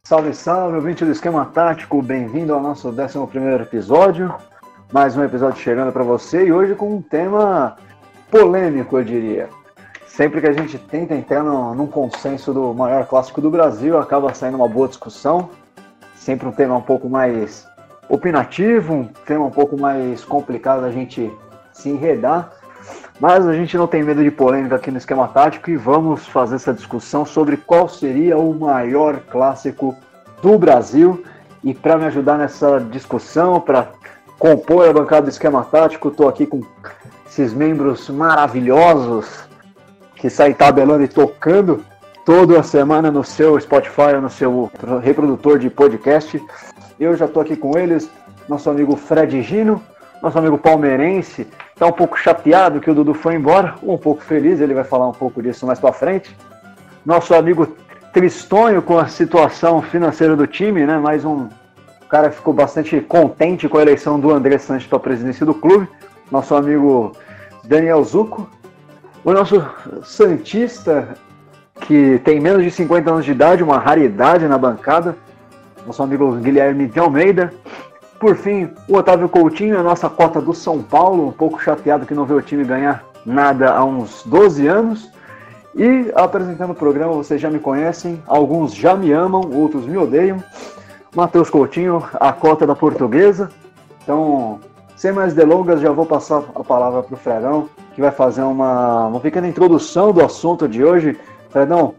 Salve, salve, ouvinte do Esquema Tático, bem-vindo ao nosso 11º episódio. Mais um episódio chegando para você e hoje com um tema polêmico, eu diria. Sempre que a gente tenta entrar num consenso do maior clássico do Brasil, acaba saindo uma boa discussão. Sempre um tema um pouco mais opinativo, um tema um pouco mais complicado da gente se enredar. Mas a gente não tem medo de polêmica aqui no Esquema Tático e vamos fazer essa discussão sobre qual seria o maior clássico do Brasil. E para me ajudar nessa discussão, para compor a bancada do Esquema Tático, estou aqui com esses membros maravilhosos que saem tabelando e tocando toda a semana no seu Spotify ou no seu reprodutor de podcast. Eu já estou aqui com eles, nosso amigo Fred Gino, nosso amigo palmeirense, está um pouco chateado que o Dudu foi embora, ou um pouco feliz, ele vai falar um pouco disso mais para frente. Nosso amigo tristonho com a situação financeira do time, né? Mais um cara que ficou bastante contente com a eleição do André Sanches para a presidência do clube. Nosso amigo Daniel Zucco. O nosso santista, que tem menos de 50 anos de idade, uma raridade na bancada. Nosso amigo Guilherme de Almeida. Por fim, o Otávio Coutinho, a nossa cota do São Paulo, um pouco chateado que não vê o time ganhar nada há uns 12 anos. E apresentando o programa, vocês já me conhecem, alguns já me amam, outros me odeiam. Matheus Coutinho, a cota da Portuguesa. Então, sem mais delongas, já vou passar a palavra para o Fredão, que vai fazer uma pequena introdução do assunto de hoje. Fredão,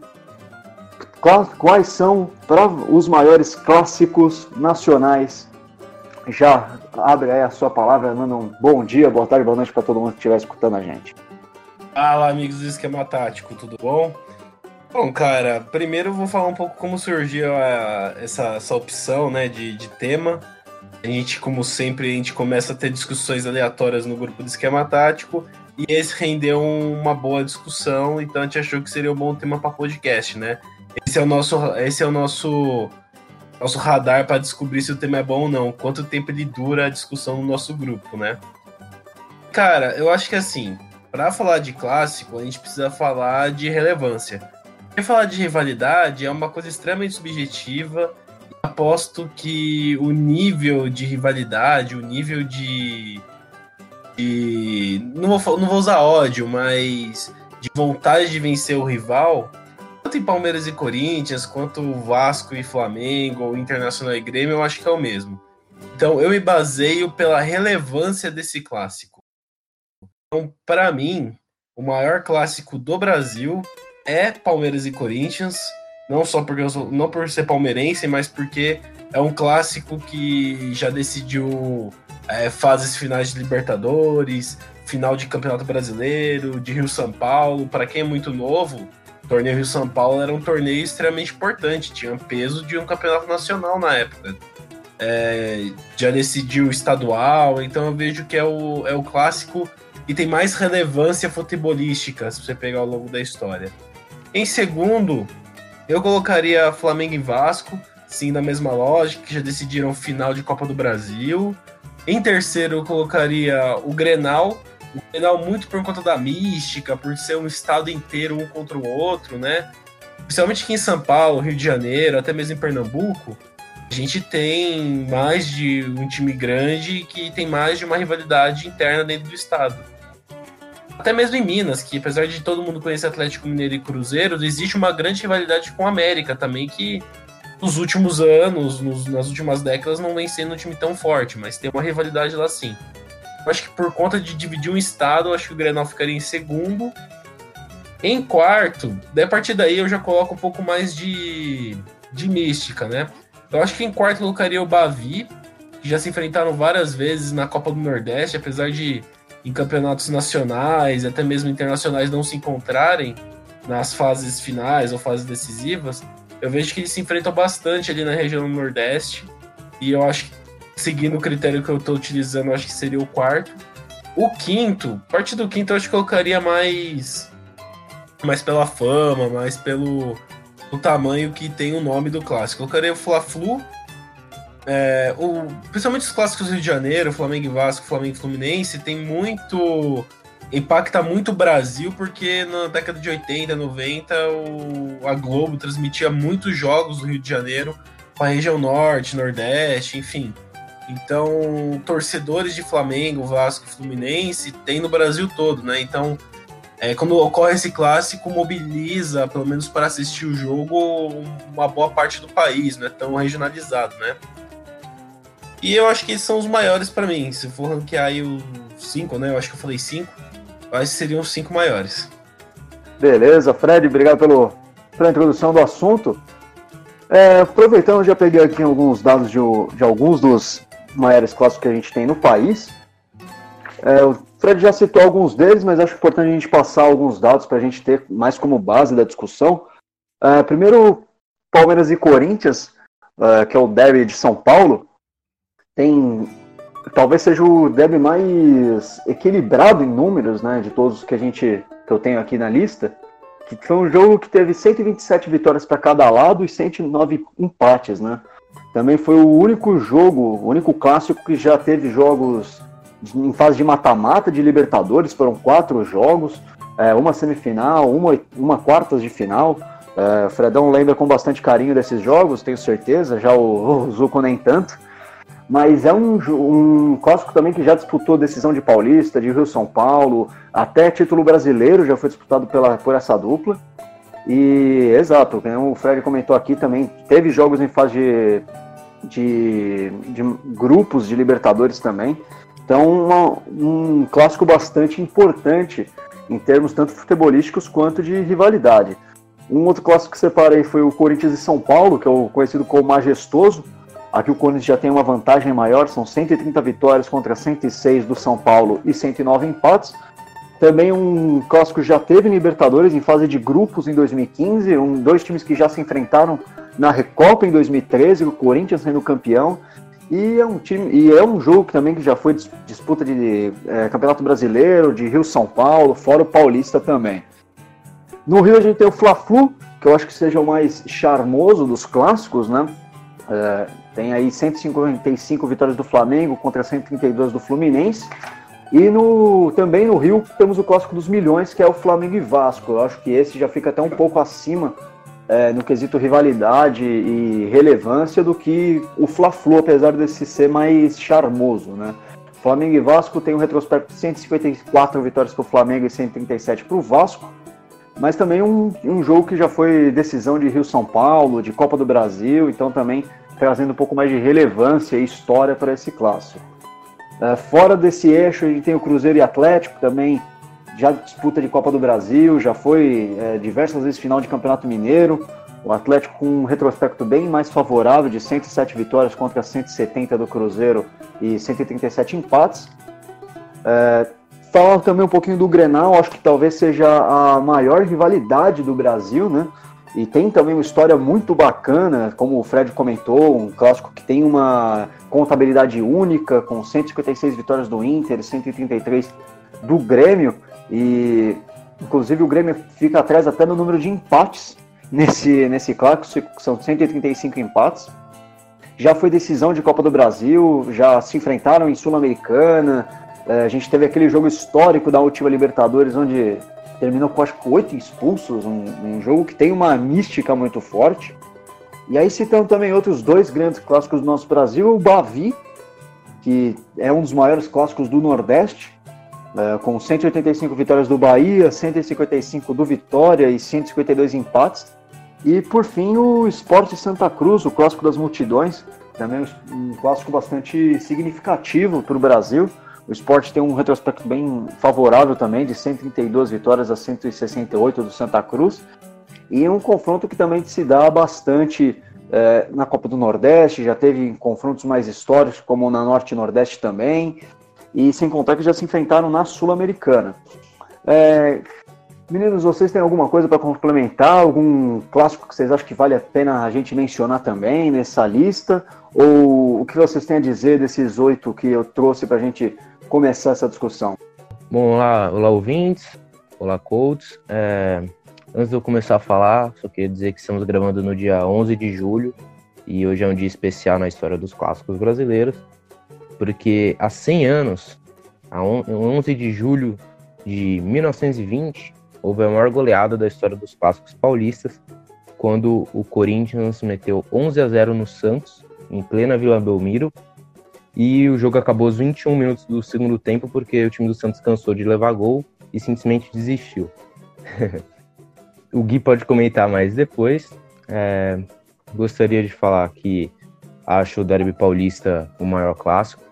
quais são os maiores clássicos nacionais? Já abre aí a sua palavra, manda um bom dia, boa tarde, boa noite para todo mundo que estiver escutando a gente. Fala, amigos do Esquema Tático, tudo bom? Bom, cara, primeiro eu vou falar um pouco como surgiu essa opção, né, de tema. A gente, como sempre, a gente começa a ter discussões aleatórias no grupo do Esquema Tático e esse rendeu uma boa discussão, então a gente achou que seria um bom tema para podcast, né? Esse é o nosso radar para descobrir se o tema é bom ou não, quanto tempo ele dura a discussão no nosso grupo, né? Cara, eu acho que assim, para falar de clássico, a gente precisa falar de relevância. Porque falar de rivalidade é uma coisa extremamente subjetiva. Aposto que o nível de rivalidade, o nível de não vou usar ódio, mas de vontade de vencer o rival, tanto em Palmeiras e Corinthians, quanto Vasco e Flamengo, ou Internacional e Grêmio, eu acho que é o mesmo. Então, eu me baseio pela relevância desse clássico. Então, para mim, o maior clássico do Brasil é Palmeiras e Corinthians, não só porque não por ser palmeirense, mas porque é um clássico que já decidiu fases finais de Libertadores, final de Campeonato Brasileiro, de Rio-São Paulo. Para quem é muito novo, o torneio Rio-São Paulo era um torneio extremamente importante, tinha peso de um campeonato nacional na época. Já decidiu o estadual, então eu vejo que é o clássico que tem mais relevância futebolística, se você pegar ao longo da história. Em segundo, eu colocaria Flamengo e Vasco, sim, na mesma lógica, que já decidiram final de Copa do Brasil. Em terceiro, eu colocaria o Grenal muito por conta da mística, por ser um estado inteiro um contra o outro, né? Principalmente aqui em São Paulo, Rio de Janeiro, até mesmo em Pernambuco, a gente tem mais de um time grande que tem mais de uma rivalidade interna dentro do estado. Até mesmo em Minas, que apesar de todo mundo conhecer Atlético Mineiro e Cruzeiro, existe uma grande rivalidade com o América também, que nos últimos anos, nas últimas décadas, não vem sendo um time tão forte, mas tem uma rivalidade lá sim. Eu acho que por conta de dividir um estado, eu acho que o Grenal ficaria em segundo. Em quarto, a partir daí eu já coloco um pouco mais de mística, né? Eu acho que em quarto eu colocaria o Bavi, que já se enfrentaram várias vezes na Copa do Nordeste, apesar de em campeonatos nacionais, até mesmo internacionais, não se encontrarem nas fases finais ou fases decisivas. Eu vejo que eles se enfrentam bastante ali na região do Nordeste, e eu acho que, seguindo o critério que eu estou utilizando, eu acho que seria o quarto. O quinto, a partir do quinto eu acho que eu colocaria mais pela fama, mais pelo tamanho que tem o nome do clássico. Eu colocaria o Fla-Flu, principalmente os clássicos do Rio de Janeiro, Flamengo e Vasco, Flamengo e Fluminense, impacta muito o Brasil, porque na década de 80, 90, a Globo transmitia muitos jogos do Rio de Janeiro com a região norte, nordeste, enfim. Então, torcedores de Flamengo, Vasco e Fluminense tem no Brasil todo, né? Então, quando ocorre esse clássico, mobiliza, pelo menos para assistir o jogo, uma boa parte do país, não é tão regionalizado, né? E eu acho que esses são os maiores para mim. Se for ranquear aí os 5, né? Eu acho que eu falei 5. Acho que seriam os 5 maiores. Beleza, Fred, obrigado pela introdução do assunto. Aproveitando, já peguei aqui alguns dados de alguns dos maiores clássicos que a gente tem no país. O Fred já citou alguns deles, mas acho importante a gente passar alguns dados para a gente ter mais como base da discussão. Primeiro, Palmeiras e Corinthians, que é o derby de São Paulo, talvez seja o derby mais equilibrado em números, né, de todos que eu tenho aqui na lista, que foi um jogo que teve 127 vitórias para cada lado e 109 empates, né? Também foi o único clássico que já teve jogos em fase de mata-mata de Libertadores. Foram 4 jogos, uma semifinal, uma quartas de final. O Fredão lembra com bastante carinho desses jogos, tenho certeza, já o Zuco nem tanto. Mas é um clássico também que já disputou decisão de Paulista, de Rio-São Paulo, até título brasileiro já foi disputado por essa dupla. E, exato, como o Fred comentou aqui também, teve jogos em fase de grupos de Libertadores também. Então, um clássico bastante importante em termos tanto futebolísticos quanto de rivalidade. Um outro clássico que separei foi o Corinthians e São Paulo, que é o conhecido como majestoso. Aqui o Corinthians já tem uma vantagem maior, são 130 vitórias contra 106 do São Paulo e 109 empates. Também um clássico já teve em Libertadores em fase de grupos em 2015, dois times que já se enfrentaram na Recopa em 2013, o Corinthians sendo campeão. E é um jogo que também que já foi disputa de Campeonato Brasileiro, de Rio-São Paulo, fora o Paulista também. No Rio a gente tem o Fla-Flu, que eu acho que seja o mais charmoso dos clássicos, né? Tem aí 155 vitórias do Flamengo contra 132 do Fluminense. E também no Rio temos o clássico dos milhões, que é o Flamengo e Vasco. Eu acho que esse já fica até um pouco acima no quesito rivalidade e relevância do que o Fla-Flu, apesar desse ser mais charmoso, né? Flamengo e Vasco tem um retrospecto de 154 vitórias para o Flamengo e 137 para o Vasco. Mas também um jogo que já foi decisão de Rio-São Paulo, de Copa do Brasil, então também trazendo um pouco mais de relevância e história para esse clássico. Fora desse eixo, a gente tem o Cruzeiro e Atlético, também já disputa de Copa do Brasil, já foi diversas vezes final de Campeonato Mineiro. O Atlético com um retrospecto bem mais favorável, de 107 vitórias contra 170 do Cruzeiro e 137 empates. Falar também um pouquinho do Grenal, acho que talvez seja a maior rivalidade do Brasil, né? E tem também uma história muito bacana, como o Fred comentou, um clássico que tem uma contabilidade única, com 156 vitórias do Inter, 133 do Grêmio, e inclusive o Grêmio fica atrás até no número de empates nesse clássico, são 135 empates. Já foi decisão de Copa do Brasil, já se enfrentaram em Sul-Americana. A gente teve aquele jogo histórico da última Libertadores, onde terminou com acho que 8 expulsos, um jogo que tem uma mística muito forte. E aí citando também outros 2 grandes clássicos do nosso Brasil, o Bavi, que é um dos maiores clássicos do Nordeste, com 185 vitórias do Bahia, 155 do Vitória e 152 empates. E por fim o Sport Santa Cruz, o clássico das multidões, também um clássico bastante significativo para o Brasil. O Sport tem um retrospecto bem favorável também, de 132 vitórias a 168 do Santa Cruz. E um confronto que também se dá bastante na Copa do Nordeste, já teve confrontos mais históricos, como na Norte e Nordeste também. E sem contar que já se enfrentaram na Sul-Americana. Meninos, vocês têm alguma coisa para complementar? Algum clássico que vocês acham que vale a pena a gente mencionar também nessa lista? Ou o que vocês têm a dizer desses 8 que eu trouxe para a gente começar essa discussão? Bom, olá ouvintes, olá coaches. Antes de eu começar a falar, só queria dizer que estamos gravando no dia 11 de julho e hoje é um dia especial na história dos clássicos brasileiros, porque há 100 anos, a 11 de julho de 1920, houve a maior goleada da história dos clássicos paulistas, quando o Corinthians meteu 11-0 no Santos, em plena Vila Belmiro, e o jogo acabou aos 21 minutos do segundo tempo porque o time do Santos cansou de levar gol e simplesmente desistiu. O Gui pode comentar mais depois. Gostaria de falar que acho o Derby Paulista o maior clássico,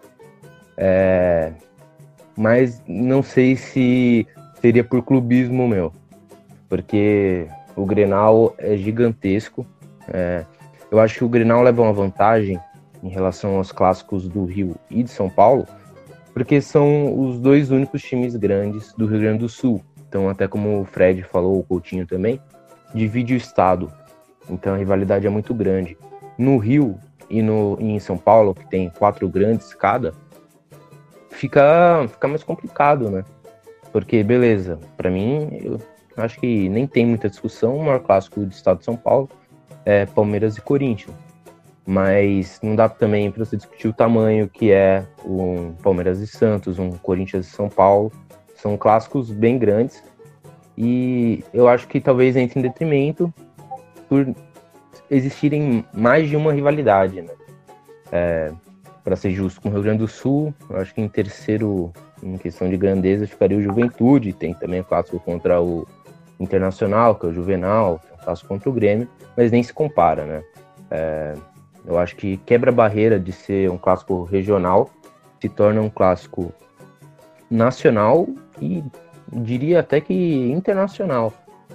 mas não sei se seria por clubismo meu, porque o Grenal é gigantesco. Eu acho que o Grenal leva uma vantagem em relação aos clássicos do Rio e de São Paulo, porque são os dois únicos times grandes do Rio Grande do Sul. Então, até como o Fred falou, o Coutinho também, divide o estado. Então, a rivalidade é muito grande. No Rio e em São Paulo, que tem 4 grandes cada, fica mais complicado, né? Porque, beleza, para mim, eu acho que nem tem muita discussão. O maior clássico do estado de São Paulo é Palmeiras e Corinthians. Mas não dá também para você discutir o tamanho que é um Palmeiras e Santos, um Corinthians e São Paulo. São clássicos bem grandes e eu acho que talvez entre em detrimento por existirem mais de uma rivalidade, né? Para ser justo com o Rio Grande do Sul, eu acho que em terceiro, em questão de grandeza, ficaria o Juventude. Tem também o clássico contra o Internacional, que é o Juvenal, tem o clássico contra o Grêmio, mas nem se compara, né? Eu acho que quebra a barreira de ser um clássico regional, se torna um clássico nacional e diria até que internacional.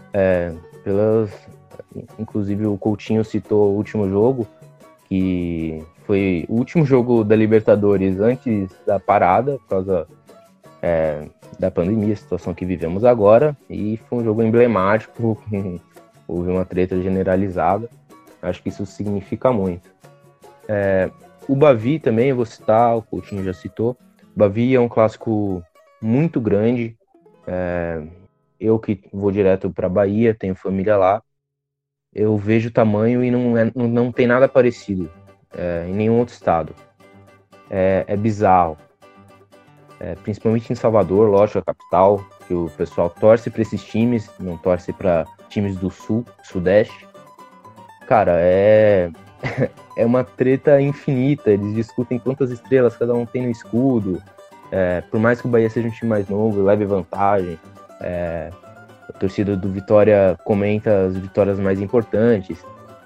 Inclusive o Coutinho citou o último jogo, que foi o último jogo da Libertadores antes da parada, por causa da pandemia, a situação que vivemos agora, e foi um jogo emblemático, houve uma treta generalizada. Acho que isso significa muito. O Bavi também, eu vou citar, o Coutinho já citou. O Bavi é um clássico muito grande. Eu que vou direto para Bahia, tenho família lá, eu vejo o tamanho e não tem nada parecido em nenhum outro estado. É bizarro. Principalmente em Salvador, lógico, a capital, que o pessoal torce para esses times, não torce para times do sul, sudeste. Cara, é uma treta infinita, eles discutem quantas estrelas cada um tem no escudo, por mais que o Bahia seja um time mais novo e leve vantagem, a torcida do Vitória comenta as vitórias mais importantes,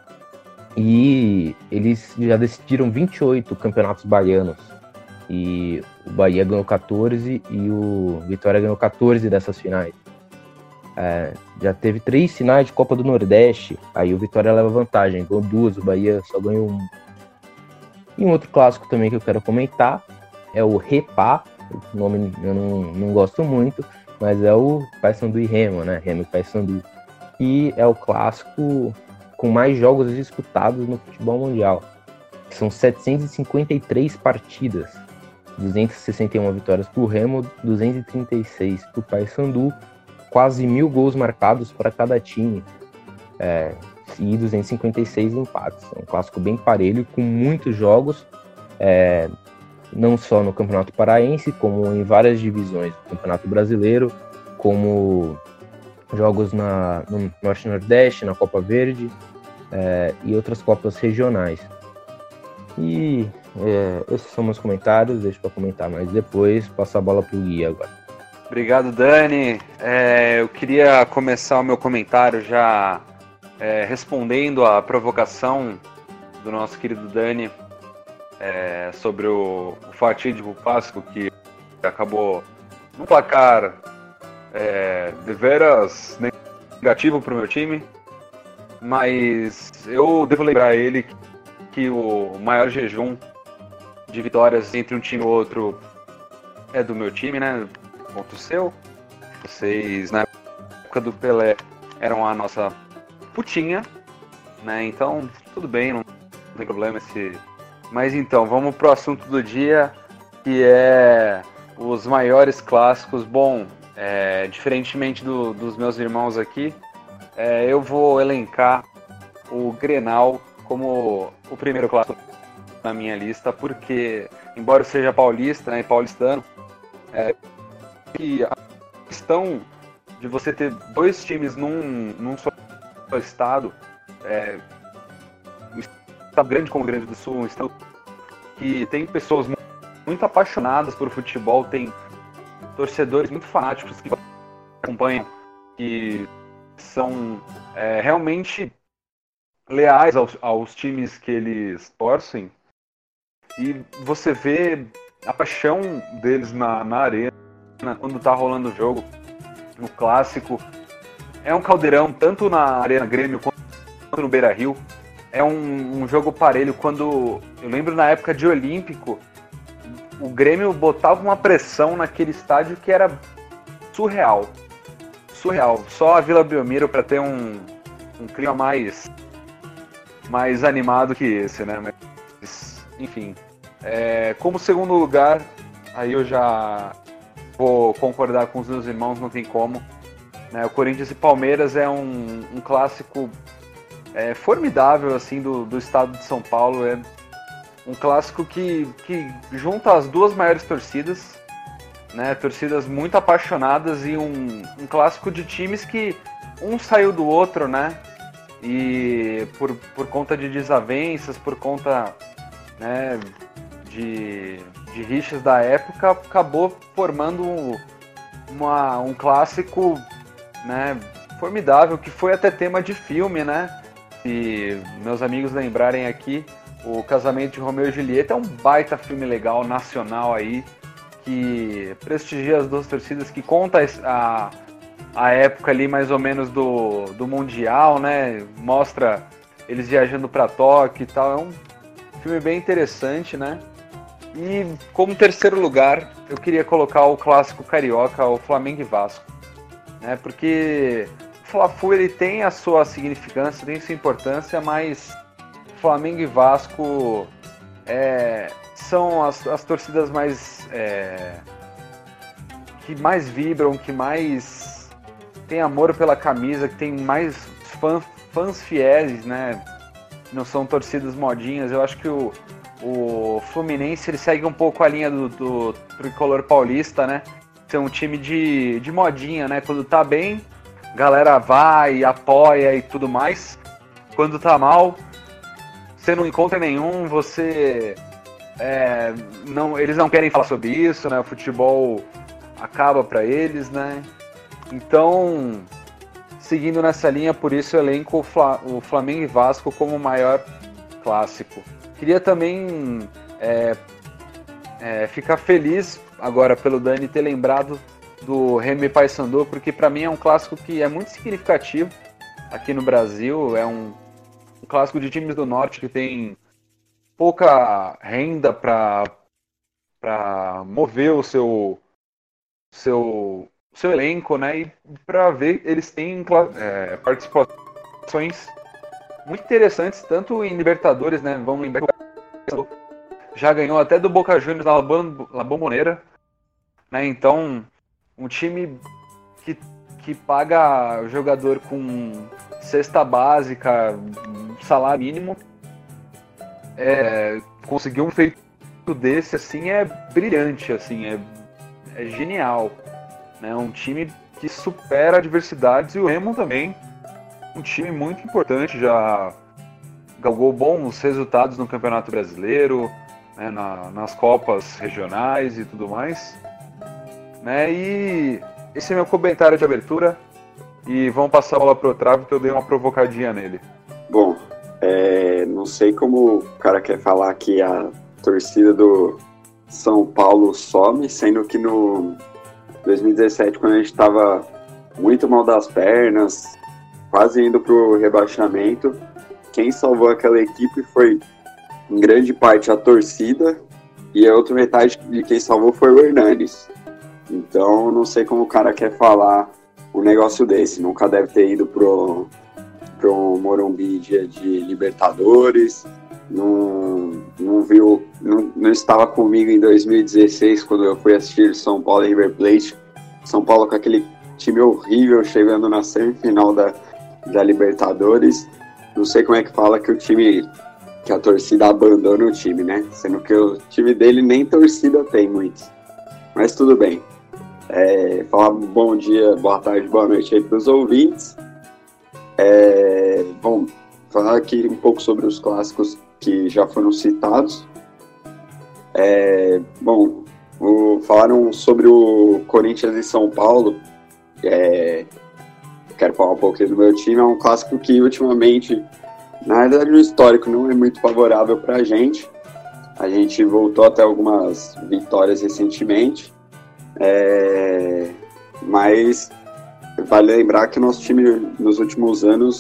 e eles já decidiram 28 campeonatos baianos, e o Bahia ganhou 14 e o Vitória ganhou 14 dessas finais. Já teve 3 finais de Copa do Nordeste, aí o Vitória leva vantagem, ganhou 2, o Bahia só ganhou 1. E um outro clássico também que eu quero comentar é o Repá, o nome eu não gosto muito, mas é o Paysandu e Remo, né? Remo e Paysandu. E é o clássico com mais jogos disputados no futebol mundial. São 753 partidas, 261 vitórias para o Remo, 236 para o Paysandu, quase 1.000 gols marcados para cada time, e 256 empates. É um clássico bem parelho, com muitos jogos, não só no Campeonato Paraense, como em várias divisões do Campeonato Brasileiro, como jogos no Norte e Nordeste, na Copa Verde, e outras Copas regionais. E esses são meus comentários, deixo para comentar mais depois, passar a bola para o Gui agora. Obrigado, Dani. Eu queria começar o meu comentário já respondendo à provocação do nosso querido Dani sobre o fatídico clássico que acabou no placar deveras negativo para o meu time, mas eu devo lembrar ele que o maior jejum de vitórias entre um time e outro é do meu time, né? Contra o seu. Vocês, na época do Pelé, eram a nossa putinha, né? Então, tudo bem, não tem problema esse... Mas então, vamos pro assunto do dia, que é os maiores clássicos. Bom, diferentemente dos meus irmãos aqui, eu vou elencar o Grenal como o primeiro clássico na minha lista, porque, embora eu seja paulista, né, paulistano, que a questão de você ter 2 times num só estado um estado grande como o Rio Grande do Sul, um estado que tem pessoas muito apaixonadas por futebol, tem torcedores muito fanáticos que acompanham, que são realmente leais aos times que eles torcem, e você vê a paixão deles na arena, quando tá rolando o jogo, no clássico. É um caldeirão, tanto na Arena Grêmio quanto no Beira-Rio. É um jogo parelho. Quando eu lembro na época de Olímpico, o Grêmio botava uma pressão naquele estádio que era surreal. Surreal. Só a Vila Belmiro para ter um clima mais animado que esse, né? Mas, enfim. Como segundo lugar, aí eu já vou concordar com os meus irmãos, não tem como. O Corinthians e Palmeiras é um clássico formidável assim, do estado de São Paulo. É um clássico que junta as duas maiores torcidas, né? Torcidas muito apaixonadas, e um clássico de times que um saiu do outro, né? E por conta de desavenças, por conta, né, de rixas da época, acabou formando um clássico, né, formidável, que foi até tema de filme, né? Se meus amigos lembrarem aqui, o Casamento de Romeu e Julieta é um baita filme legal, nacional aí, que prestigia as duas torcidas, que conta a época ali mais ou menos do Mundial, né? Mostra eles viajando para Tóquio e tal. É um filme bem interessante, né? E como terceiro lugar, eu queria colocar o clássico carioca, o Flamengo e Vasco, né? Porque o Fla-Flu, ele tem a sua significância, tem sua importância, mas Flamengo e Vasco são as torcidas mais que mais vibram, que mais tem amor pela camisa, que tem mais fãs fiéis, né? Não são torcidas modinhas. Eu acho que o Fluminense, ele segue um pouco a linha do tricolor paulista, né? Ser um time de modinha, né? Quando tá bem, galera vai, apoia e tudo mais. Quando tá mal, você não encontra nenhum, eles não querem falar sobre isso, né? O futebol acaba pra eles, né? Então, seguindo nessa linha, por isso eu elenco o Flamengo e Vasco como o maior clássico. Queria também ficar feliz agora pelo Dani ter lembrado do Remo e Paysandu, porque para mim é um clássico que é muito significativo aqui no Brasil. É um clássico de times do Norte que tem pouca renda para mover o seu elenco, né? E para ver, eles têm participações muito interessantes, tanto em Libertadores, né? Vamos lembrar que o já ganhou até do Boca Juniors na La Bombonera, né? Então, um time que paga o jogador com cesta básica, salário mínimo, conseguir um feito desse assim é brilhante, assim, é genial, né? Um time que supera adversidades, e o Remo também, um time muito importante, já galgou bons resultados no Campeonato Brasileiro, né, nas Copas regionais e tudo mais, né? E esse é meu comentário de abertura, e vamos passar a bola pro Otávio, que eu dei uma provocadinha nele. Bom, não sei como o cara quer falar que a torcida do São Paulo some, sendo que no 2017, quando a gente estava muito mal das pernas, quase indo pro rebaixamento, quem salvou aquela equipe foi, em grande parte, a torcida, e a outra metade de quem salvou foi o Hernanes. Então, não sei como o cara quer falar um negócio desse. Nunca deve ter ido pro Morumbi dia de Libertadores, não viu, não estava comigo em 2016, quando eu fui assistir São Paulo e River Plate. São Paulo com aquele time horrível, chegando na semifinal da Libertadores. Não sei como é que fala que a torcida abandona o time, né? Sendo que o time dele nem torcida tem muito. Mas tudo bem. Falar bom dia, boa tarde, boa noite aí para os ouvintes. Bom, falar aqui um pouco sobre os clássicos que já foram citados. Bom, falaram sobre o Corinthians e São Paulo. Quero falar um pouquinho do meu time. É um clássico que ultimamente, na verdade, o histórico não é muito favorável para a gente. A gente voltou até algumas vitórias recentemente, mas vale lembrar que nosso time nos últimos anos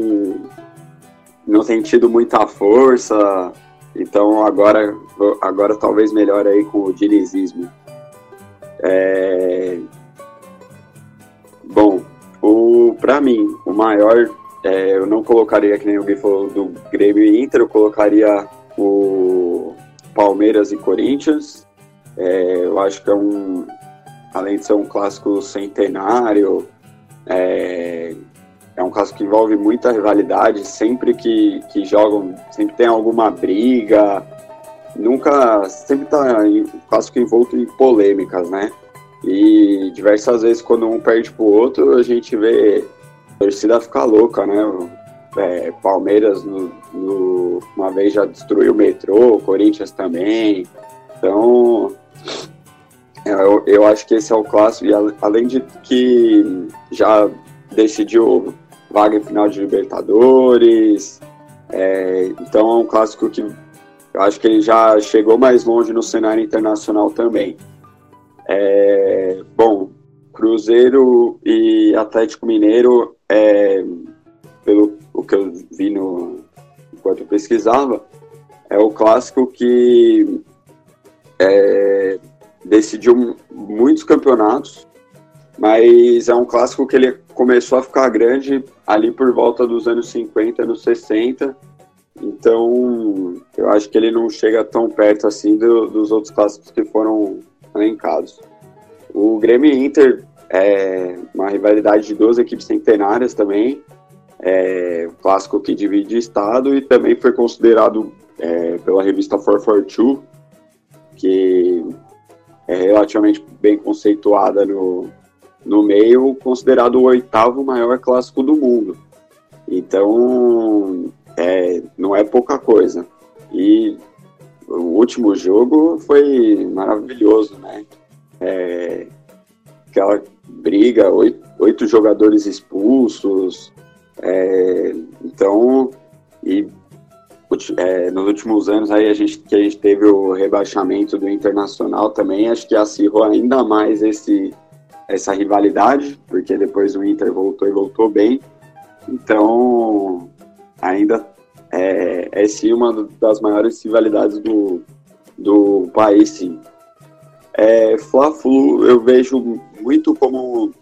não tem tido muita força, então agora talvez melhore aí com o dinizismo. Bom, para mim, o maior, eu não colocaria, que nem o Gui falou, do Grêmio e Inter, eu colocaria o Palmeiras e Corinthians. Eu acho que além de ser um clássico centenário, é um clássico que envolve muita rivalidade, sempre que jogam, sempre tem alguma briga, sempre tá clássico envolto em polêmicas, né? E diversas vezes quando um perde pro outro, a gente vê a torcida ficar louca, né? Palmeiras uma vez já destruiu o metrô, Corinthians também. Então, eu acho que esse é o clássico. E além de que já decidiu vaga em final de Libertadores, então é um clássico que eu acho que ele já chegou mais longe no cenário internacional também. Bom, Cruzeiro e Atlético Mineiro, pelo o que eu vi enquanto eu pesquisava, é o clássico que decidiu muitos campeonatos, mas é um clássico que ele começou a ficar grande ali por volta dos anos 50, anos 60, então eu acho que ele não chega tão perto assim dos outros clássicos que foram elencados. O Grêmio e Inter é uma rivalidade de duas equipes centenárias também, um clássico que divide estado e também foi considerado pela revista 442, que é relativamente bem conceituada no meio, considerado o 8º maior clássico do mundo. Então, não é pouca coisa. E o último jogo foi maravilhoso, né? Aquela briga, 8 jogadores expulsos. Então, nos últimos anos aí que a gente teve o rebaixamento do Internacional também, acho que acirrou ainda mais essa rivalidade, porque depois o Inter voltou e voltou bem. Então, ainda sim uma das maiores rivalidades do país, sim. Fla-Flu eu vejo muito como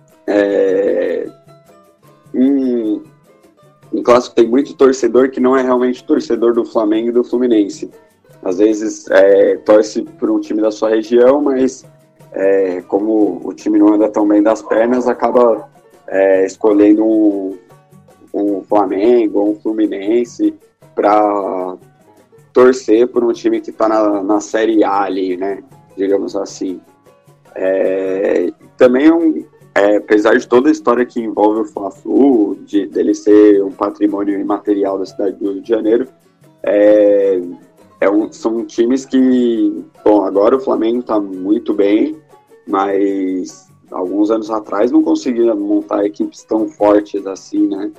um clássico que tem muito torcedor que não é realmente torcedor do Flamengo e do Fluminense. Às vezes torce por um time da sua região, mas como o time não anda tão bem das pernas, acaba escolhendo um Flamengo ou um Fluminense para torcer por um time que está na Série A ali, né? Digamos assim. Também apesar de toda a história que envolve o Fla-Flu, dele ser um patrimônio imaterial da cidade do Rio de Janeiro, são times que, bom, agora o Flamengo está muito bem, mas alguns anos atrás não conseguia montar equipes tão fortes assim, né?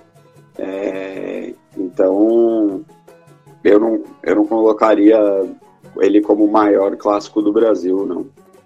Então, eu não colocaria ele como o maior clássico do Brasil, não.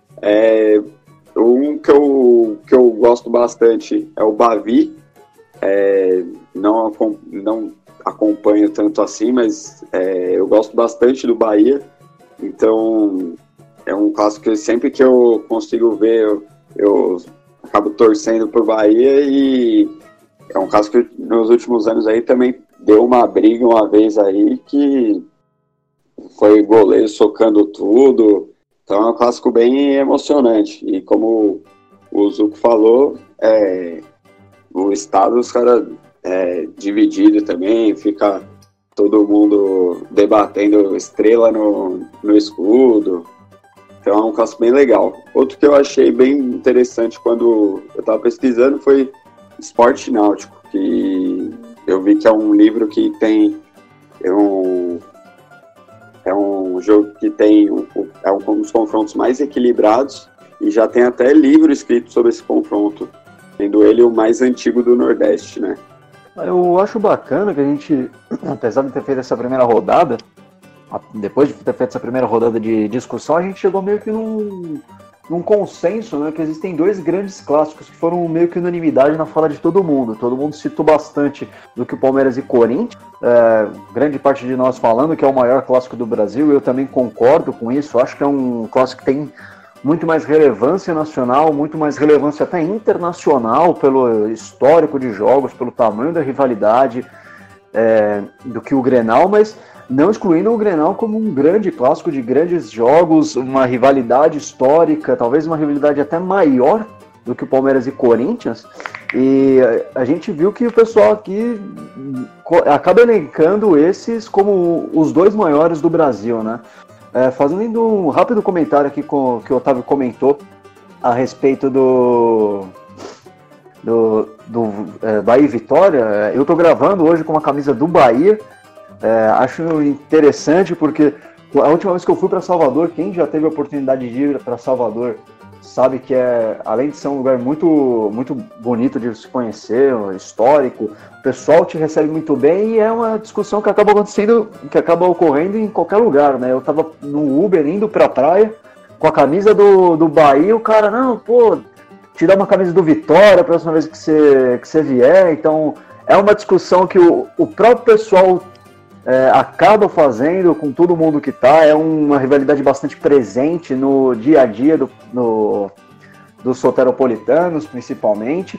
Um que eu gosto bastante é o Bavi. Não acompanho tanto assim, mas eu gosto bastante do Bahia. Então, é um clássico que sempre que eu consigo ver, eu acabo torcendo por Bahia, e é um clássico que nos últimos anos aí também deu uma briga uma vez aí que foi goleiro socando tudo. Então é um clássico bem emocionante. E como o Zuco falou, o estado, os caras dividido também, fica todo mundo debatendo estrela no escudo. Então é um clássico bem legal. Outro que eu achei bem interessante quando eu estava pesquisando foi esporte náutico, que eu vi que é um livro que tem é um jogo que tem um dos confrontos mais equilibrados e já tem até livro escrito sobre esse confronto, sendo ele o mais antigo do Nordeste, né? Eu acho bacana que a gente, apesar de ter feito essa primeira rodada, depois de ter feito essa primeira rodada de discussão, a gente chegou meio que num consenso, né, que existem dois grandes clássicos que foram meio que unanimidade na fala de todo mundo. Todo mundo citou bastante do que o Palmeiras e Corinthians, grande parte de nós falando que é o maior clássico do Brasil, eu também concordo com isso, acho que é um clássico que tem muito mais relevância nacional, muito mais relevância até internacional, pelo histórico de jogos, pelo tamanho da rivalidade do que o Grenal, mas não excluindo o Grenal como um grande clássico de grandes jogos, uma rivalidade histórica, talvez uma rivalidade até maior do que o Palmeiras e Corinthians, e a gente viu que o pessoal aqui acaba elencando esses como os dois maiores do Brasil, né? Fazendo um rápido comentário aqui que o Otávio comentou a respeito do Bahia e Vitória, eu tô gravando hoje com uma camisa do Bahia. Acho interessante porque a última vez que eu fui para Salvador, quem já teve a oportunidade de ir para Salvador sabe que além de ser um lugar muito, muito bonito de se conhecer, histórico, o pessoal te recebe muito bem e é uma discussão que acaba ocorrendo em qualquer lugar, né? Eu tava no Uber indo pra praia com a camisa do Bahia, o cara, não, pô, te dá uma camisa do Vitória a próxima vez que você vier, então é uma discussão que o próprio pessoal acaba fazendo com todo mundo que tá, é uma rivalidade bastante presente no dia a dia dos soteropolitanos, principalmente,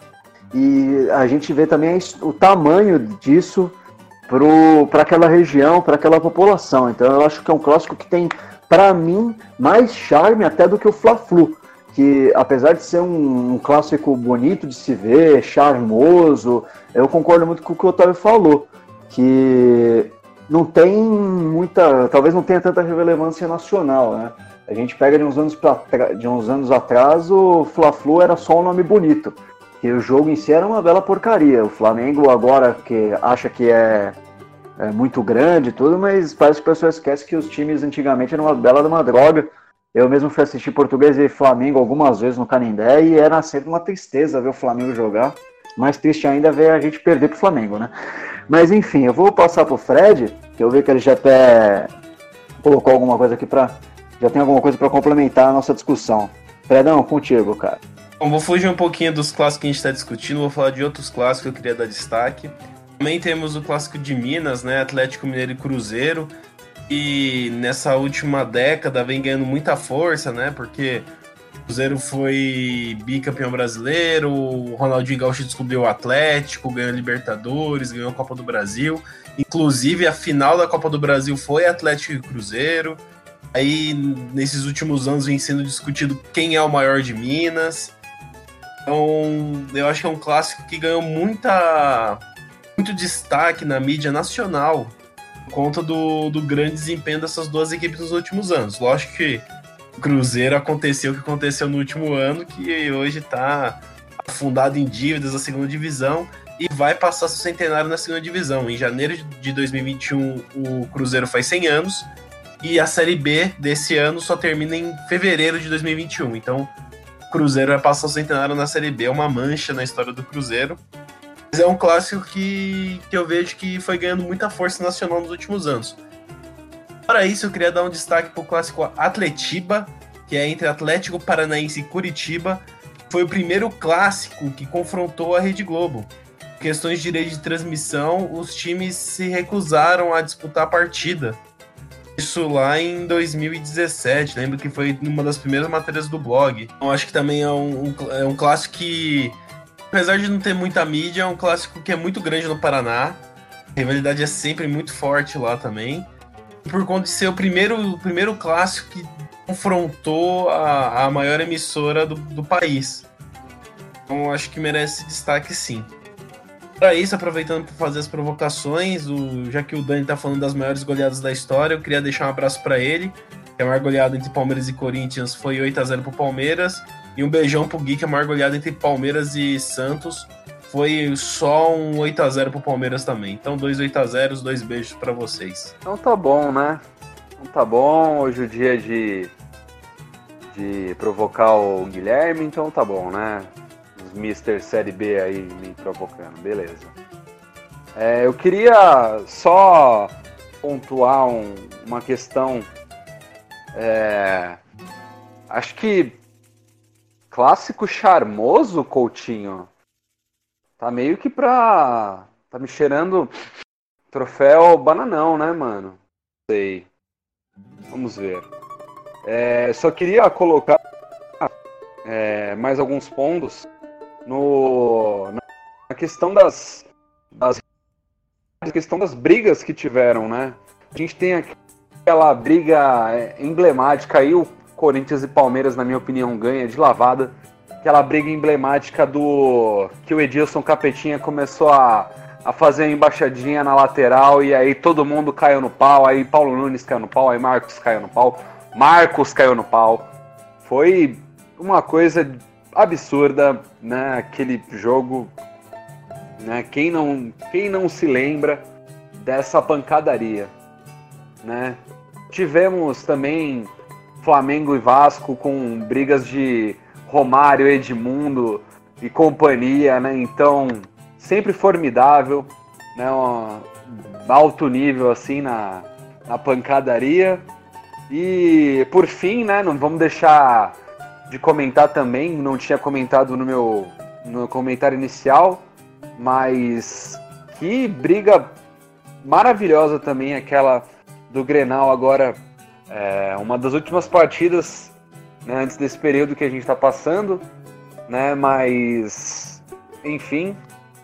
e a gente vê também o tamanho disso para aquela região, para aquela população. Então eu acho que é um clássico que tem, para mim, mais charme até do que o Fla-Flu, que apesar de ser um clássico bonito de se ver, charmoso, eu concordo muito com o que o Otávio falou, que não tem talvez não tenha tanta relevância nacional, né? A gente pega de uns anos atrás, o Fla-Flu era só um nome bonito, e o jogo em si era uma bela porcaria. O Flamengo agora que acha que é muito grande e tudo, mas parece que o pessoal esquece que os times antigamente eram uma bela de uma droga. Eu mesmo fui assistir Português e Flamengo algumas vezes no Canindé e era sempre uma tristeza ver o Flamengo jogar. Mais triste ainda é ver a gente perder pro Flamengo, né? Mas enfim, eu vou passar pro Fred, que eu vi que ele já até colocou alguma coisa aqui já tem alguma coisa para complementar a nossa discussão. Fredão, contigo, cara. Bom, vou fugir um pouquinho dos clássicos que a gente está discutindo, vou falar de outros clássicos que eu queria dar destaque. Também temos o clássico de Minas, né? Atlético Mineiro e Cruzeiro, e nessa última década vem ganhando muita força, né? Porque o Cruzeiro foi bicampeão brasileiro, o Ronaldinho Gaúcho descobriu o Atlético, ganhou a Libertadores, ganhou a Copa do Brasil. Inclusive, a final da Copa do Brasil foi Atlético e Cruzeiro. Aí, nesses últimos anos, vem sendo discutido quem é o maior de Minas. Então, eu acho que é um clássico que ganhou muito destaque na mídia nacional por conta do grande desempenho dessas duas equipes nos últimos anos. Lógico que o Cruzeiro aconteceu o que aconteceu no último ano, que hoje está afundado em dívidas da segunda divisão e vai passar seu centenário na segunda divisão. Em janeiro de 2021, o Cruzeiro faz 100 anos e a Série B desse ano só termina em fevereiro de 2021. Então, o Cruzeiro vai passar o centenário na Série B, é uma mancha na história do Cruzeiro. Mas é um clássico que eu vejo que foi ganhando muita força nacional nos últimos anos. Para isso, eu queria dar um destaque para o clássico Atletiba, que é entre Atlético Paranaense e Curitiba. Foi o primeiro clássico que confrontou a Rede Globo. Por questões de direito de transmissão, os times se recusaram a disputar a partida. Isso lá em 2017, lembro que foi uma das primeiras matérias do blog. Então, acho que também é um clássico que, apesar de não ter muita mídia, é um clássico que é muito grande no Paraná. A rivalidade é sempre muito forte lá também. Por conta de ser o primeiro clássico que confrontou a maior emissora do país. Então acho que merece destaque sim. Para isso, aproveitando para fazer as provocações, já que o Dani tá falando das maiores goleadas da história, eu queria deixar um abraço para ele. A maior goleada entre Palmeiras e Corinthians foi 8-0 pro Palmeiras. E um beijão pro Gui, que a maior goleada entre Palmeiras e Santos foi só um 8x0 pro Palmeiras também. Então 2-8-0, 2 beijos pra vocês. Então tá bom, né? Então tá bom, hoje o dia de provocar o Guilherme, então tá bom, né? Os Mr. Série B aí me provocando, beleza. Eu queria só pontuar uma questão. Acho que clássico charmoso, Coutinho, tá meio que tá me cheirando troféu bananão, né, mano? Sei. Vamos ver. Só queria colocar mais alguns pontos na questão das brigas que tiveram, né? A gente tem aquela briga emblemática aí, o Corinthians e Palmeiras, na minha opinião, ganha de lavada. Aquela briga emblemática que o Edilson Capetinha começou a fazer a embaixadinha na lateral e aí todo mundo caiu no pau, aí Paulo Nunes caiu no pau, aí Marcos caiu no pau. Foi uma coisa absurda, né? Aquele jogo, né? Quem não se lembra dessa pancadaria, né? Tivemos também Flamengo e Vasco com brigas de Romário, Edmundo e companhia, né? Então, sempre formidável, né? Alto nível assim na pancadaria. E por fim, né? Não vamos deixar de comentar também, não tinha comentado no comentário inicial, mas que briga maravilhosa também aquela do Grenal agora, uma das últimas partidas, né, antes desse período que a gente está passando, né, mas enfim,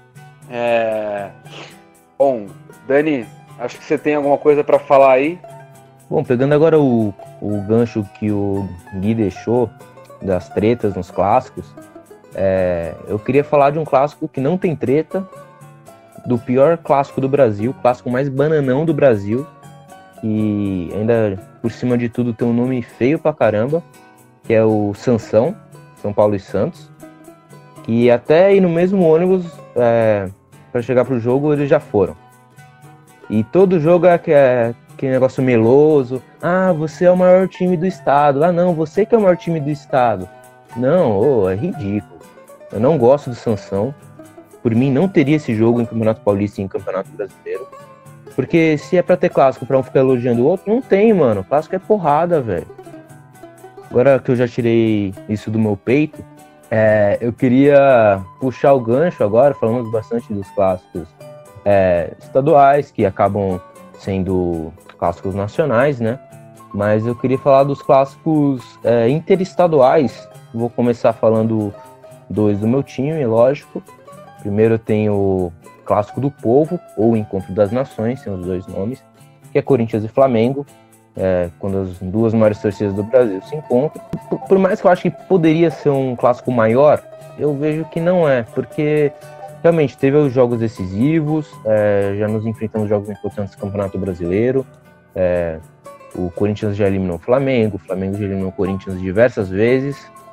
bom, Dani, acho que você tem alguma coisa para falar aí. Bom, pegando agora o gancho que o Gui deixou das tretas nos clássicos, eu queria falar de um clássico que não tem treta, do pior clássico do Brasil, o clássico mais bananão do Brasil, e ainda por cima de tudo tem um nome feio pra caramba, que é o Sansão, São Paulo e Santos, que até ir no mesmo ônibus para chegar pro jogo eles já foram. E todo jogo é aquele negócio meloso, você é o maior time do estado, não, você que é o maior time do estado. Não, é ridículo. Eu não gosto do Sansão. Por mim, não teria esse jogo em Campeonato Paulista e em Campeonato Brasileiro. Porque se é pra ter clássico pra um ficar elogiando o outro, não tem, mano. Clássico é porrada, velho. Agora que eu já tirei isso do meu peito, eu queria puxar o gancho agora. Falamos bastante dos clássicos estaduais, que acabam sendo clássicos nacionais, né? Mas eu queria falar dos clássicos interestaduais. Vou começar falando dois do meu time, lógico. Primeiro tem o Clássico do Povo, ou Encontro das Nações, tem os dois nomes, que é Corinthians e Flamengo, quando as duas maiores torcidas do Brasil se encontram. Por mais que eu acho que poderia ser um clássico maior, eu vejo que não é, porque realmente teve os jogos decisivos, já nos enfrentamos jogos importantes do Campeonato Brasileiro, o Corinthians já eliminou o Flamengo já eliminou o Corinthians diversas vezes,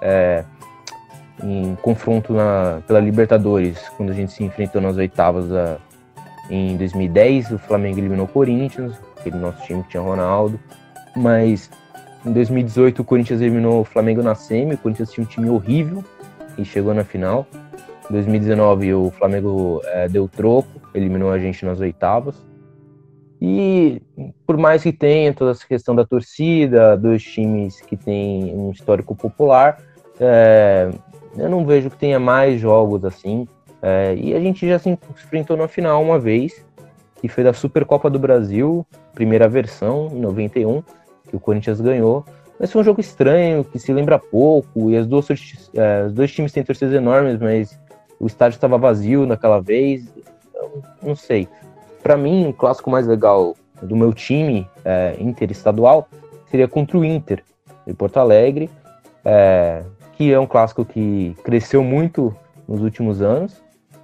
em confronto pela Libertadores, quando a gente se enfrentou nas oitavas em 2010, o Flamengo eliminou o Corinthians, aquele nosso time que tinha Ronaldo, mas em 2018 o Corinthians eliminou o Flamengo na semi, o Corinthians tinha um time horrível e chegou na final. Em 2019 o Flamengo deu troco, eliminou a gente nas oitavas. E por mais que tenha toda essa questão da torcida, dois times que têm um histórico popular, eu não vejo que tenha mais jogos assim. E a gente já se enfrentou na final uma vez, que foi da Supercopa do Brasil, primeira versão, em 91, que o Corinthians ganhou. Mas foi um jogo estranho, que se lembra pouco, e os dois times têm torcidas enormes, mas o estádio estava vazio naquela vez. Não sei. Para mim, o clássico mais legal do meu time interestadual seria contra o Inter, de Porto Alegre, que é um clássico que cresceu muito nos últimos anos.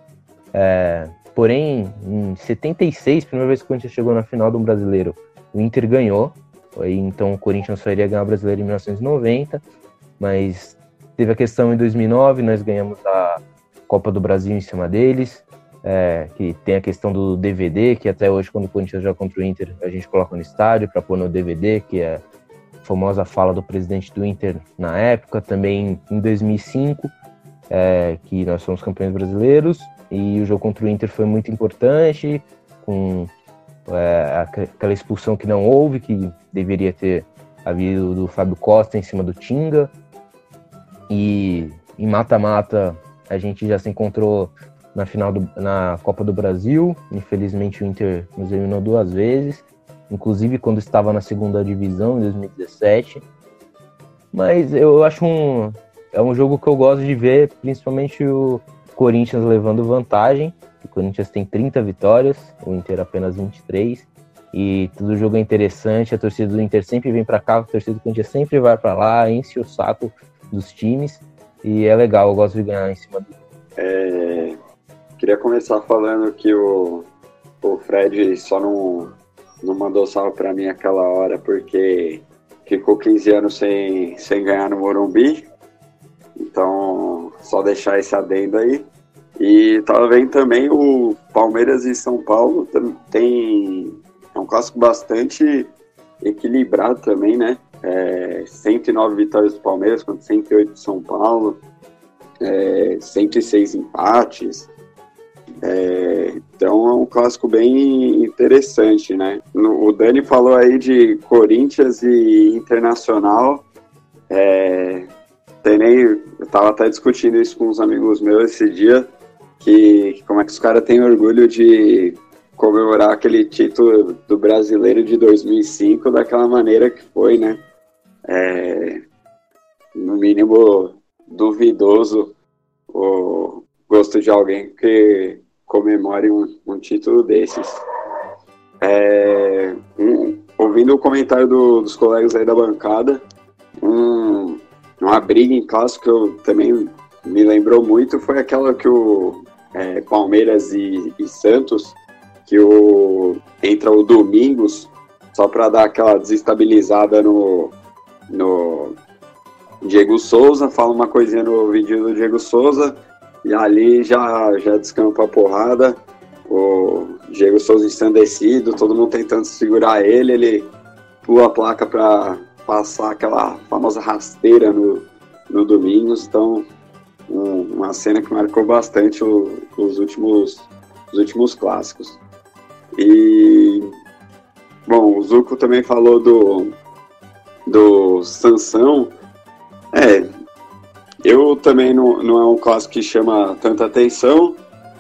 Porém, em 76, primeira vez que o Corinthians chegou na final do Brasileiro, o Inter ganhou. Então o Corinthians só iria ganhar o Brasileiro em 1990, mas teve a questão em 2009, nós ganhamos a Copa do Brasil em cima deles, que tem a questão do DVD, que até hoje, quando o Corinthians joga contra o Inter, a gente coloca no estádio para pôr no DVD, que é a famosa fala do presidente do Inter na época. Também em 2005, que nós somos campeões brasileiros, e o jogo contra o Inter foi muito importante, com aquela expulsão que não houve, que deveria ter havido do Fábio Costa em cima do Tinga. E em mata-mata a gente já se encontrou na final na Copa do Brasil. Infelizmente o Inter nos eliminou 2 vezes, inclusive quando estava na segunda divisão em 2017. Mas eu acho um jogo que eu gosto de ver, principalmente o Corinthians levando vantagem. O Corinthians tem 30 vitórias, o Inter apenas 23, e todo jogo é interessante. A torcida do Inter sempre vem para cá, a torcida do Corinthians sempre vai para lá, enche o saco dos times, e é legal, eu gosto de ganhar em cima do... Queria começar falando que o Fred só não mandou salve para mim aquela hora porque ficou 15 anos sem ganhar no Morumbi, então só deixar esse adendo aí. E tava vendo também o Palmeiras e São Paulo, é um clássico bastante equilibrado também, né? 109 vitórias do Palmeiras contra 108 do São Paulo, 106 empates. Então é um clássico bem interessante, né? O Dani falou aí de Corinthians e Internacional. Eu tava até discutindo isso com uns amigos meus esse dia, que como é que os caras têm orgulho de comemorar aquele título do Brasileiro de 2005 daquela maneira que foi, né? No mínimo duvidoso o gosto de alguém que comemore um título desses. Ouvindo o comentário dos colegas aí da bancada, uma briga em clássico que eu também me lembrou muito foi aquela que o Palmeiras e Santos, que entra o Domingos só para dar aquela desestabilizada no Diego Souza, fala uma coisinha no vídeo do Diego Souza e ali já descampa a porrada. O Diego Souza ensandecido, todo mundo tentando segurar ele pula a placa para passar aquela famosa rasteira no Domingos. Então, uma cena que marcou bastante os últimos clássicos. E, bom, o Zuco também falou do Sansão. Eu também não é um clássico que chama tanta atenção,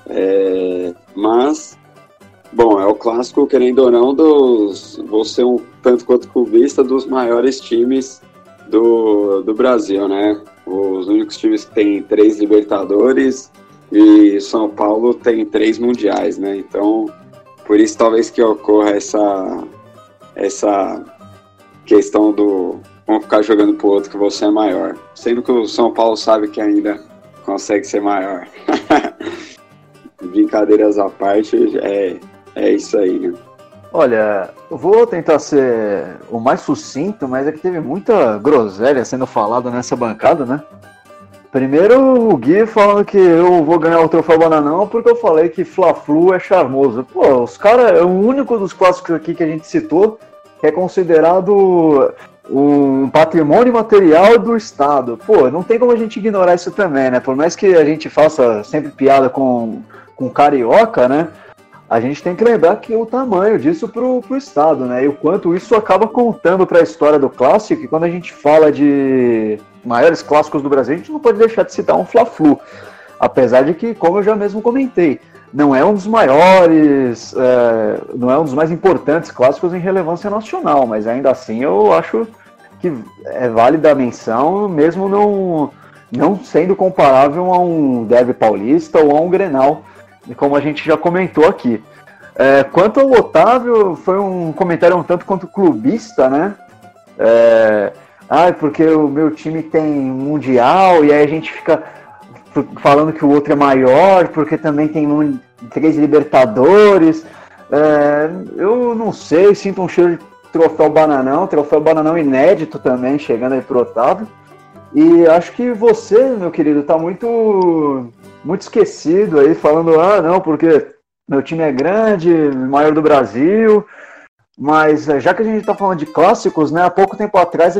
mas, bom, é o clássico, querendo ou não, vou ser um tanto quanto clubista, dos maiores times do Brasil, né? Os únicos times que tem 3 Libertadores e São Paulo tem 3 Mundiais, né? Então, por isso talvez que ocorra essa questão do vamos ficar jogando pro outro que você é maior. Sendo que o São Paulo sabe que ainda consegue ser maior. Brincadeiras à parte, é isso aí, né? Olha, eu vou tentar ser o mais sucinto, mas é que teve muita groselha sendo falada nessa bancada, né? Primeiro o Gui falando que eu vou ganhar o troféu Bananão porque eu falei que Fla-Flu é charmoso. Pô, os caras, é o único dos clássicos aqui que a gente citou que é considerado um patrimônio material do Estado. Pô, não tem como a gente ignorar isso também, né? Por mais que a gente faça sempre piada com carioca, né? A gente tem que lembrar que o tamanho disso pro Estado, né? E o quanto isso acaba contando para a história do clássico. E quando a gente fala de maiores clássicos do Brasil, a gente não pode deixar de citar um Fla-Flu. Apesar de que, como eu já mesmo comentei, não é um dos maiores, não é um dos mais importantes clássicos em relevância nacional, mas ainda assim eu acho que é válida a menção, mesmo não sendo comparável a um derby paulista ou a um Grenal, como a gente já comentou aqui. Quanto ao Otávio, foi um comentário um tanto quanto clubista, né? Porque o meu time tem Mundial, e aí a gente fica falando que o outro é maior, porque também tem 3 Libertadores. Eu não sei, sinto um cheiro de troféu Bananão inédito também, chegando aí pro Otávio. E acho que você, meu querido, tá muito muito esquecido aí, falando, não, porque meu time é grande, maior do Brasil, mas já que a gente está falando de clássicos, né, há pouco tempo atrás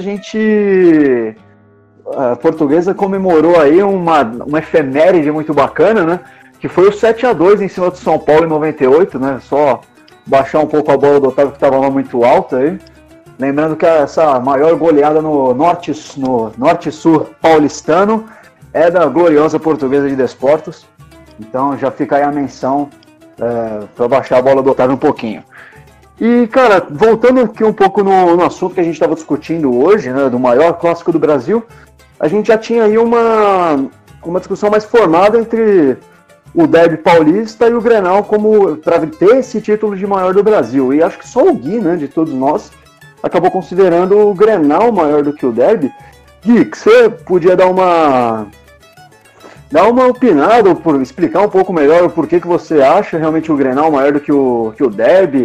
a Portuguesa comemorou aí uma efeméride muito bacana, né, que foi o 7-2 em cima do São Paulo em 98, né, só baixar um pouco a bola do Otávio que estava lá muito alta aí. Lembrando que essa maior goleada no norte-sul paulistano é da gloriosa Portuguesa de Desportos. Então já fica aí a menção para baixar a bola do Otávio um pouquinho. E, cara, voltando aqui um pouco no assunto que a gente estava discutindo hoje, né, do maior clássico do Brasil, a gente já tinha aí uma discussão mais formada entre o derby paulista e o Grenal como para ter esse título de maior do Brasil. E acho que só o Gui, né, de todos nós, acabou considerando o Grenal maior do que o derby. Gui, que você podia dar uma opinada, ou explicar um pouco melhor o porquê que você acha realmente o Grenal maior do que o derby,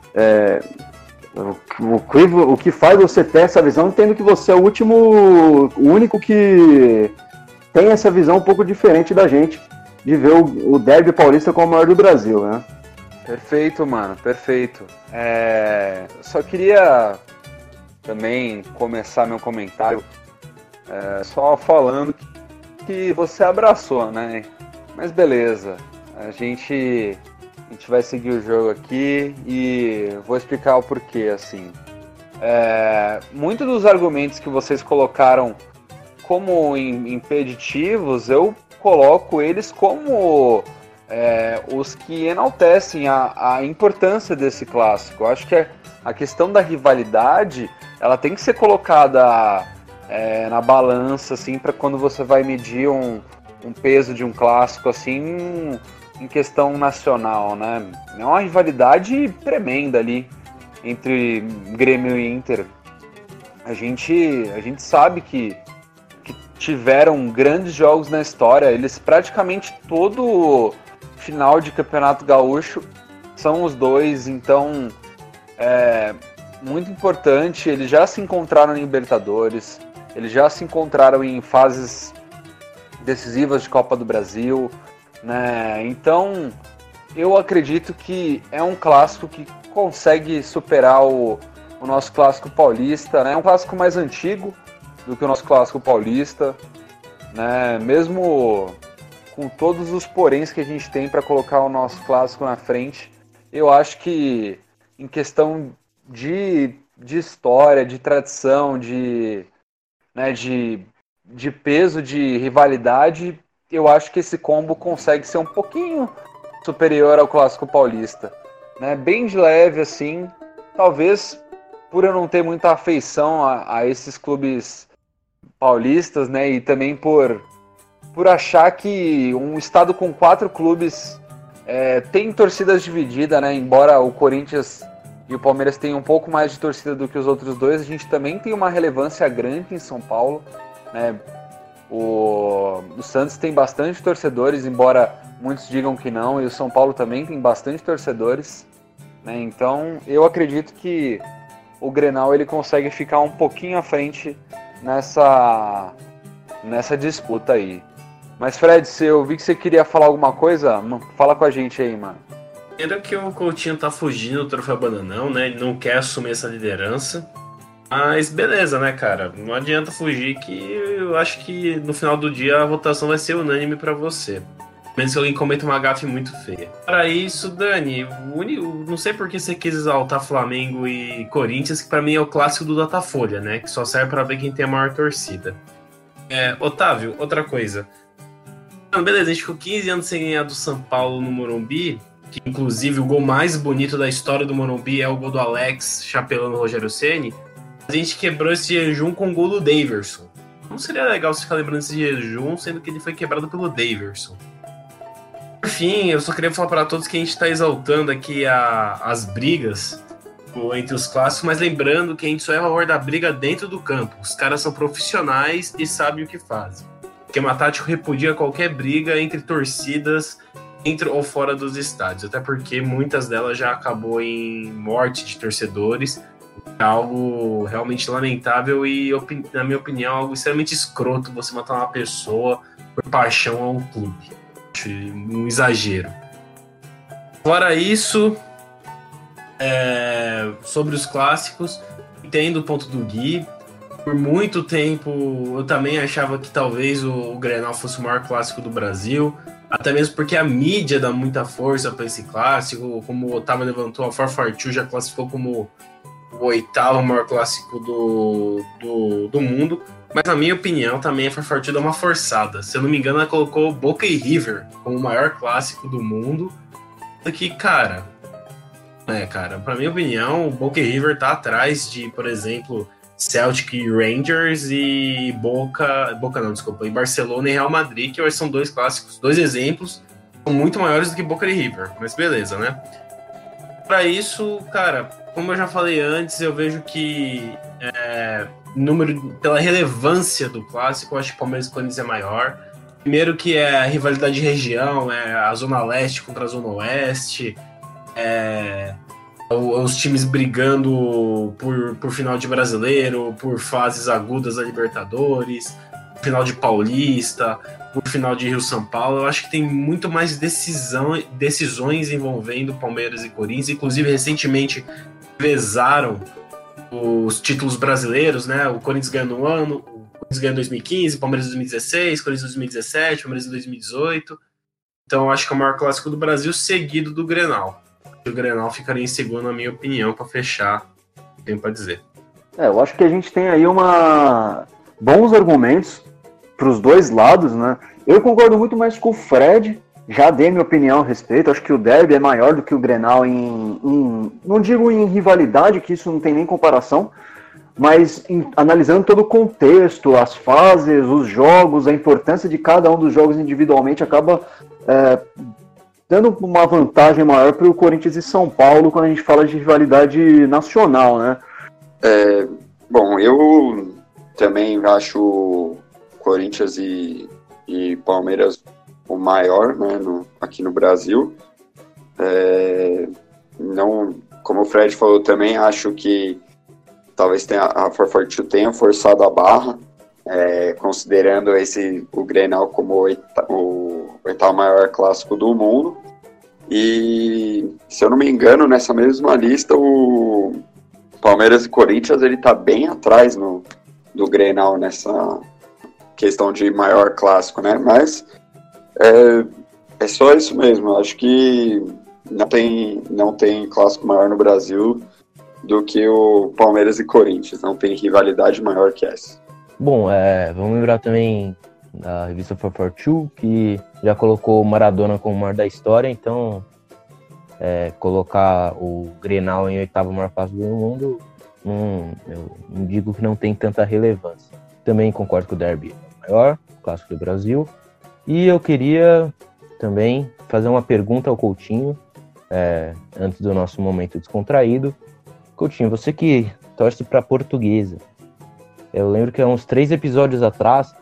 o que faz você ter essa visão, entendo que você é o único que tem essa visão um pouco diferente da gente, de ver o derby paulista como o maior do Brasil, né? Perfeito, mano, perfeito. Só queria também começar meu comentário só falando que você abraçou, né? Mas beleza, a gente vai seguir o jogo aqui e vou explicar o porquê, assim. Muitos dos argumentos que vocês colocaram como impeditivos, eu coloco eles como os que enaltecem a importância desse clássico. Eu acho que a questão da rivalidade, ela tem que ser colocada na balança, assim, para quando você vai medir um peso de um clássico, assim, em questão nacional, né? É uma rivalidade tremenda ali entre Grêmio e Inter. A gente sabe que tiveram grandes jogos na história. Eles praticamente todo final de Campeonato Gaúcho são os dois, então é muito importante. Eles já se encontraram em Libertadores, eles já se encontraram em fases decisivas de Copa do Brasil, né? Então eu acredito que é um clássico que consegue superar o nosso clássico paulista, né? É um clássico mais antigo do que o nosso clássico paulista, né? Mesmo com todos os poréns que a gente tem para colocar o nosso clássico na frente, eu acho que em questão de história, de tradição, de peso, de rivalidade, eu acho que esse combo consegue ser um pouquinho superior ao clássico paulista, né? Bem de leve, assim, talvez por eu não ter muita afeição a esses clubes paulistas, né? E também por achar que um estado com 4 clubes tem torcidas divididas, né? Embora o Corinthians e o Palmeiras tenham um pouco mais de torcida do que os outros dois, a gente também tem uma relevância grande em São Paulo, né? O Santos tem bastante torcedores, embora muitos digam que não, e o São Paulo também tem bastante torcedores, né? Então eu acredito que o Grenal ele consegue ficar um pouquinho à frente nessa disputa aí. Mas Fred, eu vi que você queria falar alguma coisa, fala com a gente aí, mano. Primeiro que o Coutinho tá fugindo do Troféu Bananão, né? Ele não quer assumir essa liderança. Mas beleza, né, cara? Não adianta fugir, que eu acho que no final do dia a votação vai ser unânime pra você. Menos que alguém cometa uma gafe muito feia. Para isso, Dani, não sei por que você quis exaltar Flamengo e Corinthians, que pra mim é o clássico do Datafolha, né? Que só serve pra ver quem tem a maior torcida. Otávio, outra coisa. Beleza, a gente ficou 15 anos sem ganhar do São Paulo no Morumbi, que inclusive o gol mais bonito da história do Morumbi é o gol do Alex chapelando o Rogério Ceni. A gente quebrou esse jejum com o gol do Daverson. Não seria legal você ficar lembrando esse jejum, sendo que ele foi quebrado pelo Daverson. Por fim, eu só queria falar para todos que a gente está exaltando aqui as brigas entre os clássicos, mas lembrando que a gente só é a favor da briga dentro do campo. Os caras são profissionais e sabem o que fazem. O esquema tático repudia qualquer briga entre torcidas, dentro ou fora dos estádios, até porque muitas delas já acabou em morte de torcedores. É algo realmente lamentável e, na minha opinião, algo extremamente escroto você matar uma pessoa por paixão a um clube. Acho um exagero. Fora isso, sobre os clássicos, entendo o ponto do Gui. Por muito tempo, eu também achava que talvez o Grenal fosse o maior clássico do Brasil, até mesmo porque a mídia dá muita força para esse clássico, como o Otávio levantou, a 442 já classificou como o 8º maior clássico do mundo, mas na minha opinião também a 442 dá uma forçada. Se eu não me engano, ela colocou Boca e River como o maior clássico do mundo, que, cara, pra minha opinião, o Boca e River tá atrás de, por exemplo, Celtic e Rangers e e Barcelona e Real Madrid, que hoje são dois clássicos, dois exemplos, são muito maiores do que Boca e River, mas beleza, né? Para isso, cara, como eu já falei antes, eu vejo que pela relevância do clássico, eu acho que o Palmeiras e Corinthians é maior. Primeiro que é a rivalidade de região, a Zona Leste contra a Zona Oeste, os times brigando por final de Brasileiro, por fases agudas da Libertadores, final de Paulista, por final de Rio-São Paulo. Eu acho que tem muito mais decisões envolvendo Palmeiras e Corinthians. Inclusive, recentemente, revezaram os títulos brasileiros, né? O Corinthians ganha no ano, o Corinthians ganha em 2015, Palmeiras em 2016, Corinthians em 2017, Palmeiras em 2018. Então, eu acho que é o maior clássico do Brasil, seguido do Grenal. O Grenal ficaria em segundo, na minha opinião, para fechar o que tenho para dizer. Eu acho que a gente tem aí bons argumentos para os dois lados, né? Eu concordo muito mais com o Fred, já dei minha opinião a respeito. Acho que o derby é maior do que o Grenal não digo em rivalidade, que isso não tem nem comparação, mas analisando todo o contexto, as fases, os jogos, a importância de cada um dos jogos individualmente, acaba dando uma vantagem maior para o Corinthians e São Paulo quando a gente fala de rivalidade nacional, né? Bom, eu também acho Corinthians e Palmeiras o maior, né, aqui no Brasil. Não, como o Fred falou, também acho que talvez a 442 tenha forçado a barra, considerando o Grenal como o 8º maior clássico do mundo. E, se eu não me engano, nessa mesma lista, o Palmeiras e Corinthians, ele tá bem atrás do Grenal nessa questão de maior clássico, né? Mas é só isso mesmo. Acho que não tem clássico maior no Brasil do que o Palmeiras e Corinthians. Não tem rivalidade maior que essa. Bom, vamos lembrar também da revista 442, que já colocou o Maradona como o maior da história, então colocar o Grenal em 8º maior clássico do mundo, eu não digo que não tem tanta relevância. Também concordo que o derby é o maior clássico do Brasil. E eu queria também fazer uma pergunta ao Coutinho, antes do nosso momento descontraído. Coutinho, você que torce para a Portuguesa, eu lembro que há uns 3 episódios atrás,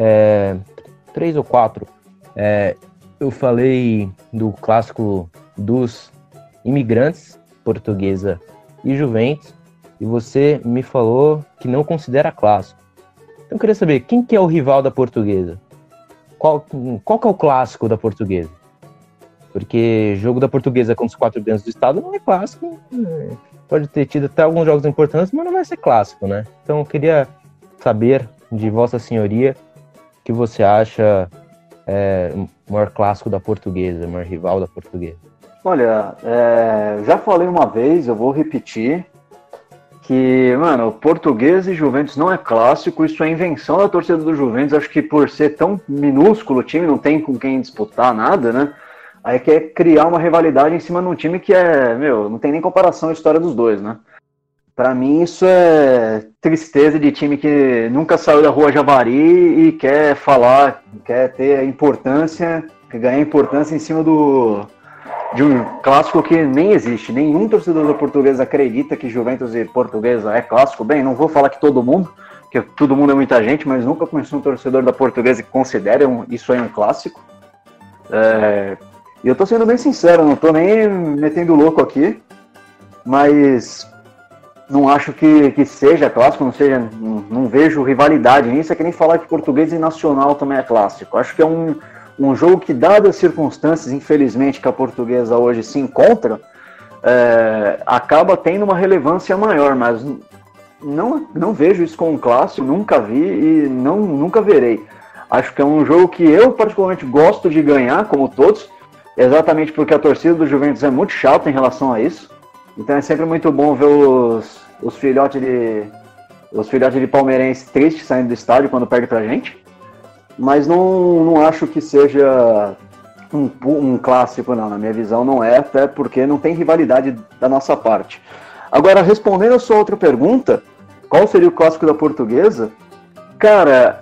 3 ou 4, eu falei do clássico dos imigrantes, Portuguesa e Juventus, e você me falou que não considera clássico. Então eu queria saber, quem que é o rival da Portuguesa? Qual que é o clássico da Portuguesa? Porque jogo da Portuguesa contra os 4 grandes do estado não é clássico, pode ter tido até alguns jogos importantes, mas não vai ser clássico, né? Então eu queria saber de Vossa Senhoria o que você acha o maior clássico da Portuguesa, o maior rival da Portuguesa. Olha, já falei uma vez, eu vou repetir, que, mano, Portuguesa e Juventus não é clássico, isso é invenção da torcida do Juventus. Acho que por ser tão minúsculo o time, não tem com quem disputar nada, né? Aí quer criar uma rivalidade em cima de um time que não tem nem comparação a história dos dois, né? Pra mim isso é tristeza de time que nunca saiu da Rua Javari e quer ter importância, quer ganhar importância em cima de um clássico que nem existe. Nenhum torcedor da Portuguesa acredita que Juventus e Portuguesa é clássico. Bem, não vou falar que todo mundo, porque todo mundo é muita gente, mas nunca conheci um torcedor da Portuguesa que considere isso aí um clássico. E eu tô sendo bem sincero, não tô nem metendo louco aqui, mas não acho que seja clássico, não vejo rivalidade nisso. É que nem falar que Portuguesa e Nacional também é clássico. Acho que é um um jogo que, dadas as circunstâncias, infelizmente, que a Portuguesa hoje se encontra, acaba tendo uma relevância maior, mas não vejo isso como um clássico, nunca vi e nunca verei. Acho que é um jogo que eu particularmente gosto de ganhar, como todos, exatamente porque a torcida do Juventus é muito chata em relação a isso. Então é sempre muito bom ver os filhotes de palmeirense tristes saindo do estádio quando perde pra gente. Mas não acho que seja um clássico, não. Na minha visão não é, até porque não tem rivalidade da nossa parte. Agora, respondendo a sua outra pergunta, qual seria o clássico da Portuguesa? Cara,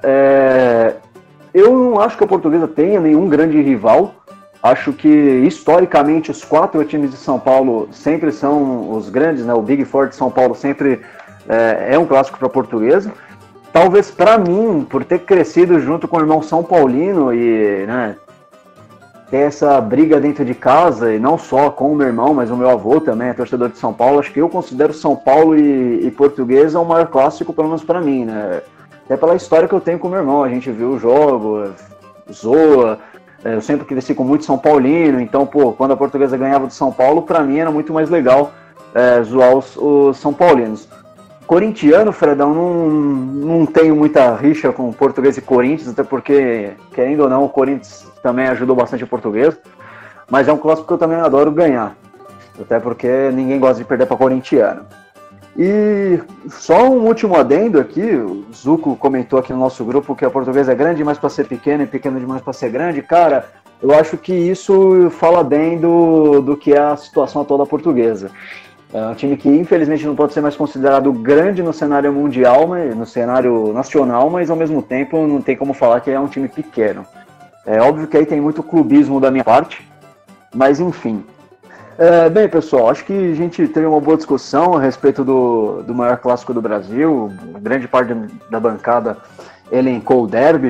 eu não acho que a Portuguesa tenha nenhum grande rival. Acho que, historicamente, os 4 times de São Paulo sempre são os grandes, né? O Big Four de São Paulo sempre é um clássico para a Portuguesa. Talvez para mim, por ter crescido junto com o irmão São Paulino e, né, ter essa briga dentro de casa, e não só com o meu irmão, mas o meu avô também é torcedor de São Paulo, acho que eu considero São Paulo e Portuguesa o maior clássico, pelo menos para mim, né? Até pela história que eu tenho com o meu irmão, a gente viu o jogo, zoa, eu sempre cresci com muito São Paulino, então, quando a Portuguesa ganhava do São Paulo, para mim era muito mais legal zoar os São Paulinos. Corintiano, Fredão, não tenho muita rixa com Português e Corinthians, até porque, querendo ou não, o Corinthians também ajudou bastante o Português, mas é um clássico que eu também adoro ganhar, até porque ninguém gosta de perder para corintiano. E só um último adendo aqui, o Zuco comentou aqui no nosso grupo que a Portuguesa é grande demais para ser pequena e pequena demais para ser grande. Cara, eu acho que isso fala bem do que é a situação atual da Portuguesa. É um time que, infelizmente, não pode ser mais considerado grande no cenário mundial, no cenário nacional, mas, ao mesmo tempo, não tem como falar que é um time pequeno. É óbvio que aí tem muito clubismo da minha parte, mas, enfim. Bem, pessoal, acho que a gente teve uma boa discussão a respeito do maior clássico do Brasil. Grande parte da bancada elencou o derby,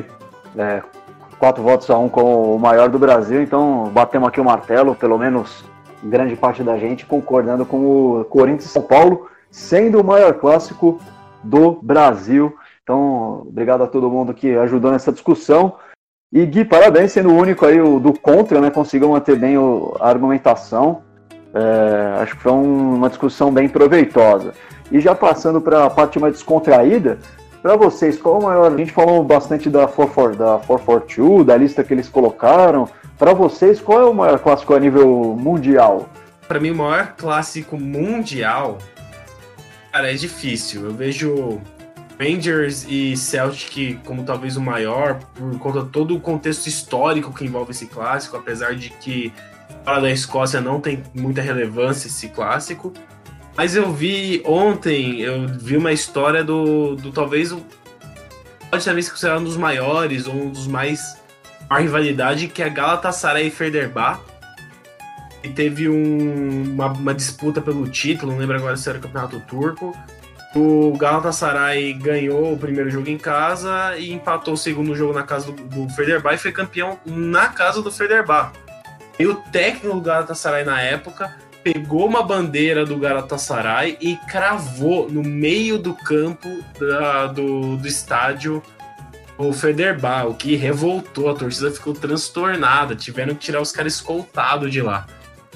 4-1 com o maior do Brasil, então batemos aqui o martelo, pelo menos grande parte da gente concordando com o Corinthians e São Paulo sendo o maior clássico do Brasil. Então, obrigado a todo mundo que ajudou nessa discussão. E Gui, parabéns, sendo o único aí do contra, né? Conseguiu manter bem a argumentação. Acho que foi uma discussão bem proveitosa. E já passando para a parte mais descontraída, para vocês, qual o maior... A gente falou bastante da 442, da lista que eles colocaram. Para vocês, qual é o maior clássico a nível mundial? Para mim, o maior clássico mundial, cara, é difícil. Eu vejo Rangers e Celtic como talvez o maior, por conta de todo o contexto histórico que envolve esse clássico, apesar de que fora da Escócia não tem muita relevância esse clássico. Mas eu vi uma história do talvez, pode ser considerado um dos maiores, ou um dos mais... a rivalidade, que é Galatasaray e Fenerbahçe, e teve uma disputa pelo título, não lembro agora se era o Campeonato Turco. O Galatasaray ganhou o primeiro jogo em casa e empatou o segundo jogo na casa do Fenerbahçe e foi campeão na casa do Fenerbahçe. E o técnico do Galatasaray na época pegou uma bandeira do Galatasaray e cravou no meio do campo do estádio o Fenerbahçe, o que revoltou, a torcida ficou transtornada, tiveram que tirar os caras escoltados de lá.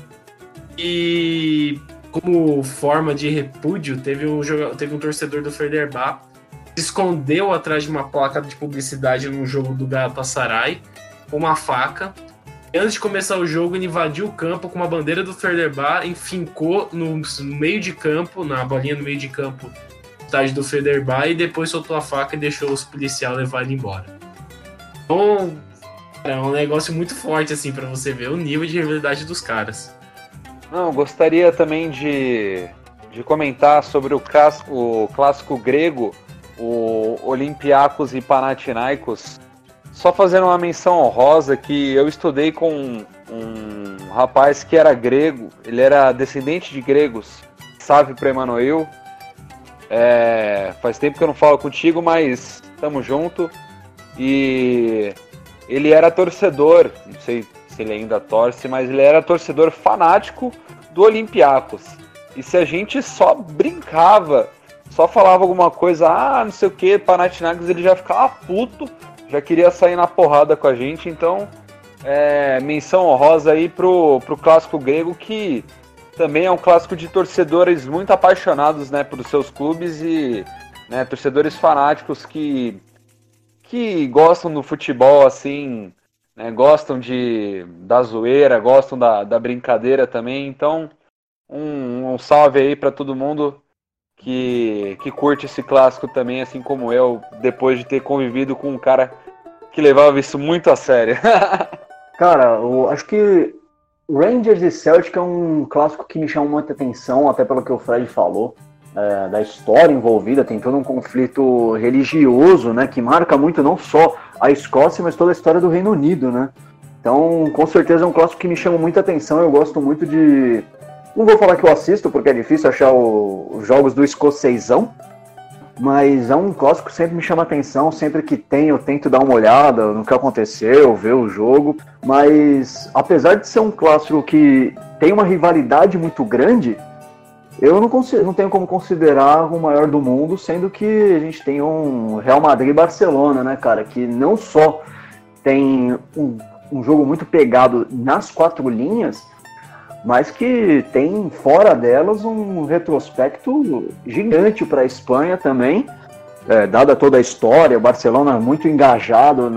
E como forma de repúdio, teve um torcedor do Fenerbahçe que se escondeu atrás de uma placa de publicidade no jogo do Galatasaray com uma faca. E antes de começar o jogo, ele invadiu o campo com uma bandeira do Fenerbahçe, enfincou no meio de campo, na bolinha no meio de campo, estádio do Fenerbahçe, e depois soltou a faca e deixou os policiais levar ele embora. Então, é um negócio muito forte, assim, pra você ver o nível de rivalidade dos caras. Não, gostaria também de comentar sobre o clássico grego, o Olympiacos e Panathinaikos. Só fazendo uma menção honrosa que eu estudei com um rapaz que era grego, ele era descendente de gregos, salve para Emanuel. Faz tempo que eu não falo contigo, mas tamo junto. E ele era torcedor, não sei se ele ainda torce, mas ele era torcedor fanático do Olympiacos. E se a gente só brincava, só falava alguma coisa, não sei o que, Panathinaikos, ele já ficava puto, já queria sair na porrada com a gente. Então menção honrosa aí pro clássico grego, que também é um clássico de torcedores muito apaixonados, né, por seus clubes e, né, torcedores fanáticos que gostam do futebol, assim, né, gostam da zoeira, gostam da brincadeira também. Então, um salve aí para todo mundo que curte esse clássico também, assim como eu, depois de ter convivido com um cara que levava isso muito a sério. Cara, eu acho que Rangers e Celtic é um clássico que me chama muita atenção, até pelo que o Fred falou, da história envolvida. Tem todo um conflito religioso, né, que marca muito não só a Escócia, mas toda a história do Reino Unido, né? Então, com certeza é um clássico que me chama muita atenção. Eu gosto muito de... Não vou falar que eu assisto, porque é difícil achar os jogos do escocesão, mas é um clássico que sempre me chama atenção. Sempre que tem, eu tento dar uma olhada no que aconteceu, ver o jogo. Mas, apesar de ser um clássico que tem uma rivalidade muito grande, eu não tenho como considerar o maior do mundo, sendo que a gente tem um Real Madrid e Barcelona, né, cara, que não só tem um jogo muito pegado nas quatro linhas, mas que tem fora delas um retrospecto gigante para a Espanha também, dada toda a história. O Barcelona muito engajado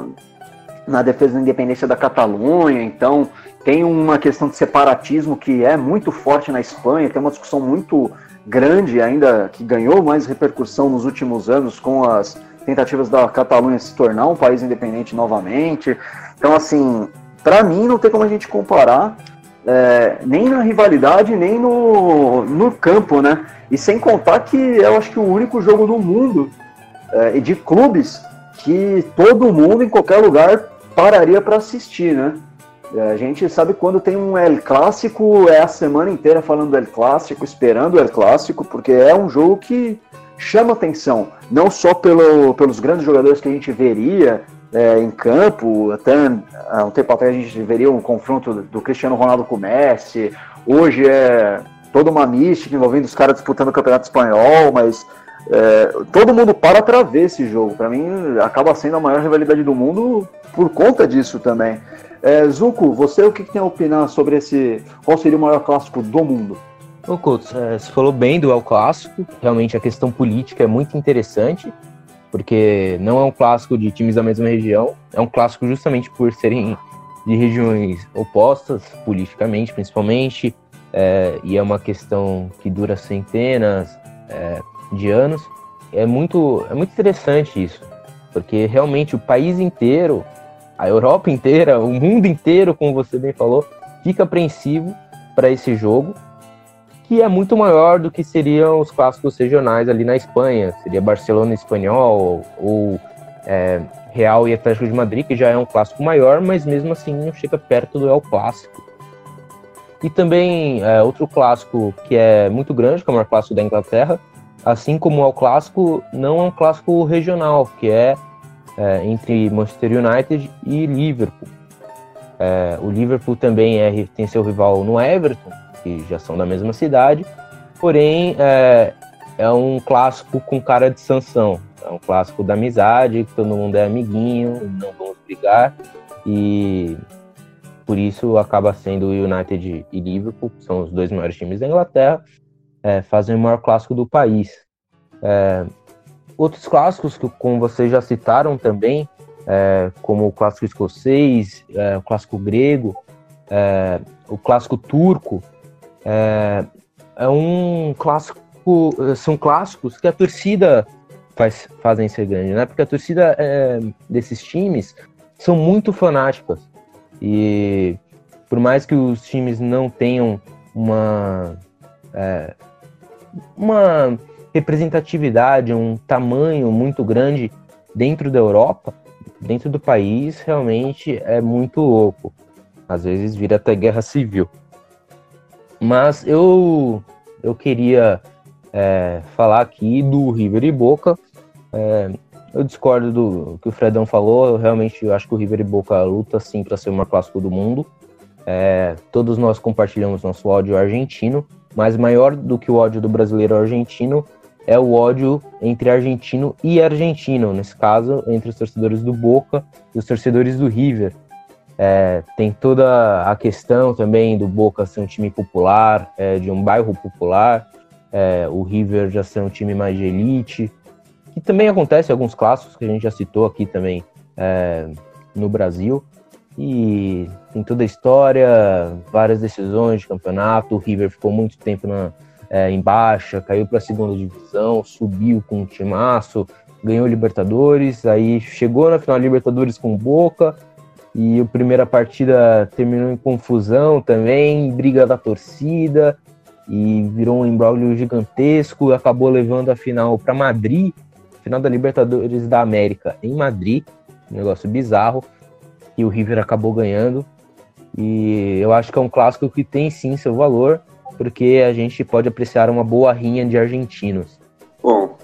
na defesa da independência da Catalunha, então tem uma questão de separatismo que é muito forte na Espanha, tem uma discussão muito grande ainda, que ganhou mais repercussão nos últimos anos com as tentativas da Catalunha se tornar um país independente novamente. Então, assim, para mim não tem como a gente comparar, nem na rivalidade, nem no campo, né? E sem contar que eu acho que o único jogo do mundo de clubes que todo mundo em qualquer lugar pararia para assistir, né? A gente sabe quando tem um El Clássico, é a semana inteira falando do El Clássico, esperando o El Clássico, porque é um jogo que chama atenção, não só pelos grandes jogadores que a gente veria em campo. Até há um tempo atrás a gente veria um confronto do Cristiano Ronaldo com o Messi. Hoje é toda uma mística envolvendo os caras disputando o Campeonato Espanhol, mas todo mundo para ver esse jogo. Para mim acaba sendo a maior rivalidade do mundo por conta disso também. Zuko, você o que tem a opinar sobre qual seria o maior clássico do mundo? Ô, Couto, você falou bem do El Clássico. Realmente a questão política é muito interessante, porque não é um clássico de times da mesma região, é um clássico justamente por serem de regiões opostas, politicamente principalmente, e é uma questão que dura centenas de anos. É muito interessante isso, porque realmente o país inteiro, a Europa inteira, o mundo inteiro, como você bem falou, fica apreensivo para esse jogo, que é muito maior do que seriam os clássicos regionais ali na Espanha. Seria Barcelona e Espanhol, ou Real e Atlético de Madrid, que já é um clássico maior, mas mesmo assim não chega perto do El Clássico. E também outro clássico que é muito grande, que é o maior clássico da Inglaterra, assim como o El Clássico, não é um clássico regional, que é entre Manchester United e Liverpool. O Liverpool também tem seu rival no Everton, que já são da mesma cidade, porém é um clássico com cara de sanção. É um clássico da amizade, que todo mundo é amiguinho, não vamos brigar, e por isso acaba sendo o United e Liverpool, que são os dois maiores times da Inglaterra, fazem o maior clássico do país. Outros clássicos que, como vocês já citaram também, como o clássico escocês, o clássico grego, o clássico turco, são clássicos que a torcida fazem ser grande, né? Porque a torcida desses times são muito fanáticas, e por mais que os times não tenham uma representatividade, um tamanho muito grande dentro da Europa, dentro do país, realmente é muito louco. Às vezes vira até guerra civil. Mas eu queria falar aqui do River e Boca. Eu discordo do que o Fredão falou. Eu acho que o River e Boca luta sim para ser o maior clássico do mundo. Todos nós compartilhamos nosso ódio argentino, mas maior do que o ódio do brasileiro argentino é o ódio entre argentino e argentino, nesse caso, entre os torcedores do Boca e os torcedores do River. Tem toda a questão também do Boca ser um time popular, de um bairro popular, o River já ser um time mais de elite, que também acontece em alguns clássicos que a gente já citou aqui também no Brasil. E tem toda a história, várias decisões de campeonato. O River ficou muito tempo em baixa, caiu para a segunda divisão, subiu com um timaço, ganhou Libertadores, aí chegou na final da Libertadores com o Boca, e a primeira partida terminou em confusão também, briga da torcida, e virou um imbróglio gigantesco, acabou levando a final para Madrid, final da Libertadores da América em Madrid, um negócio bizarro, e o River acabou ganhando. E eu acho que é um clássico que tem sim seu valor, porque a gente pode apreciar uma boa rinha de argentinos. Bom,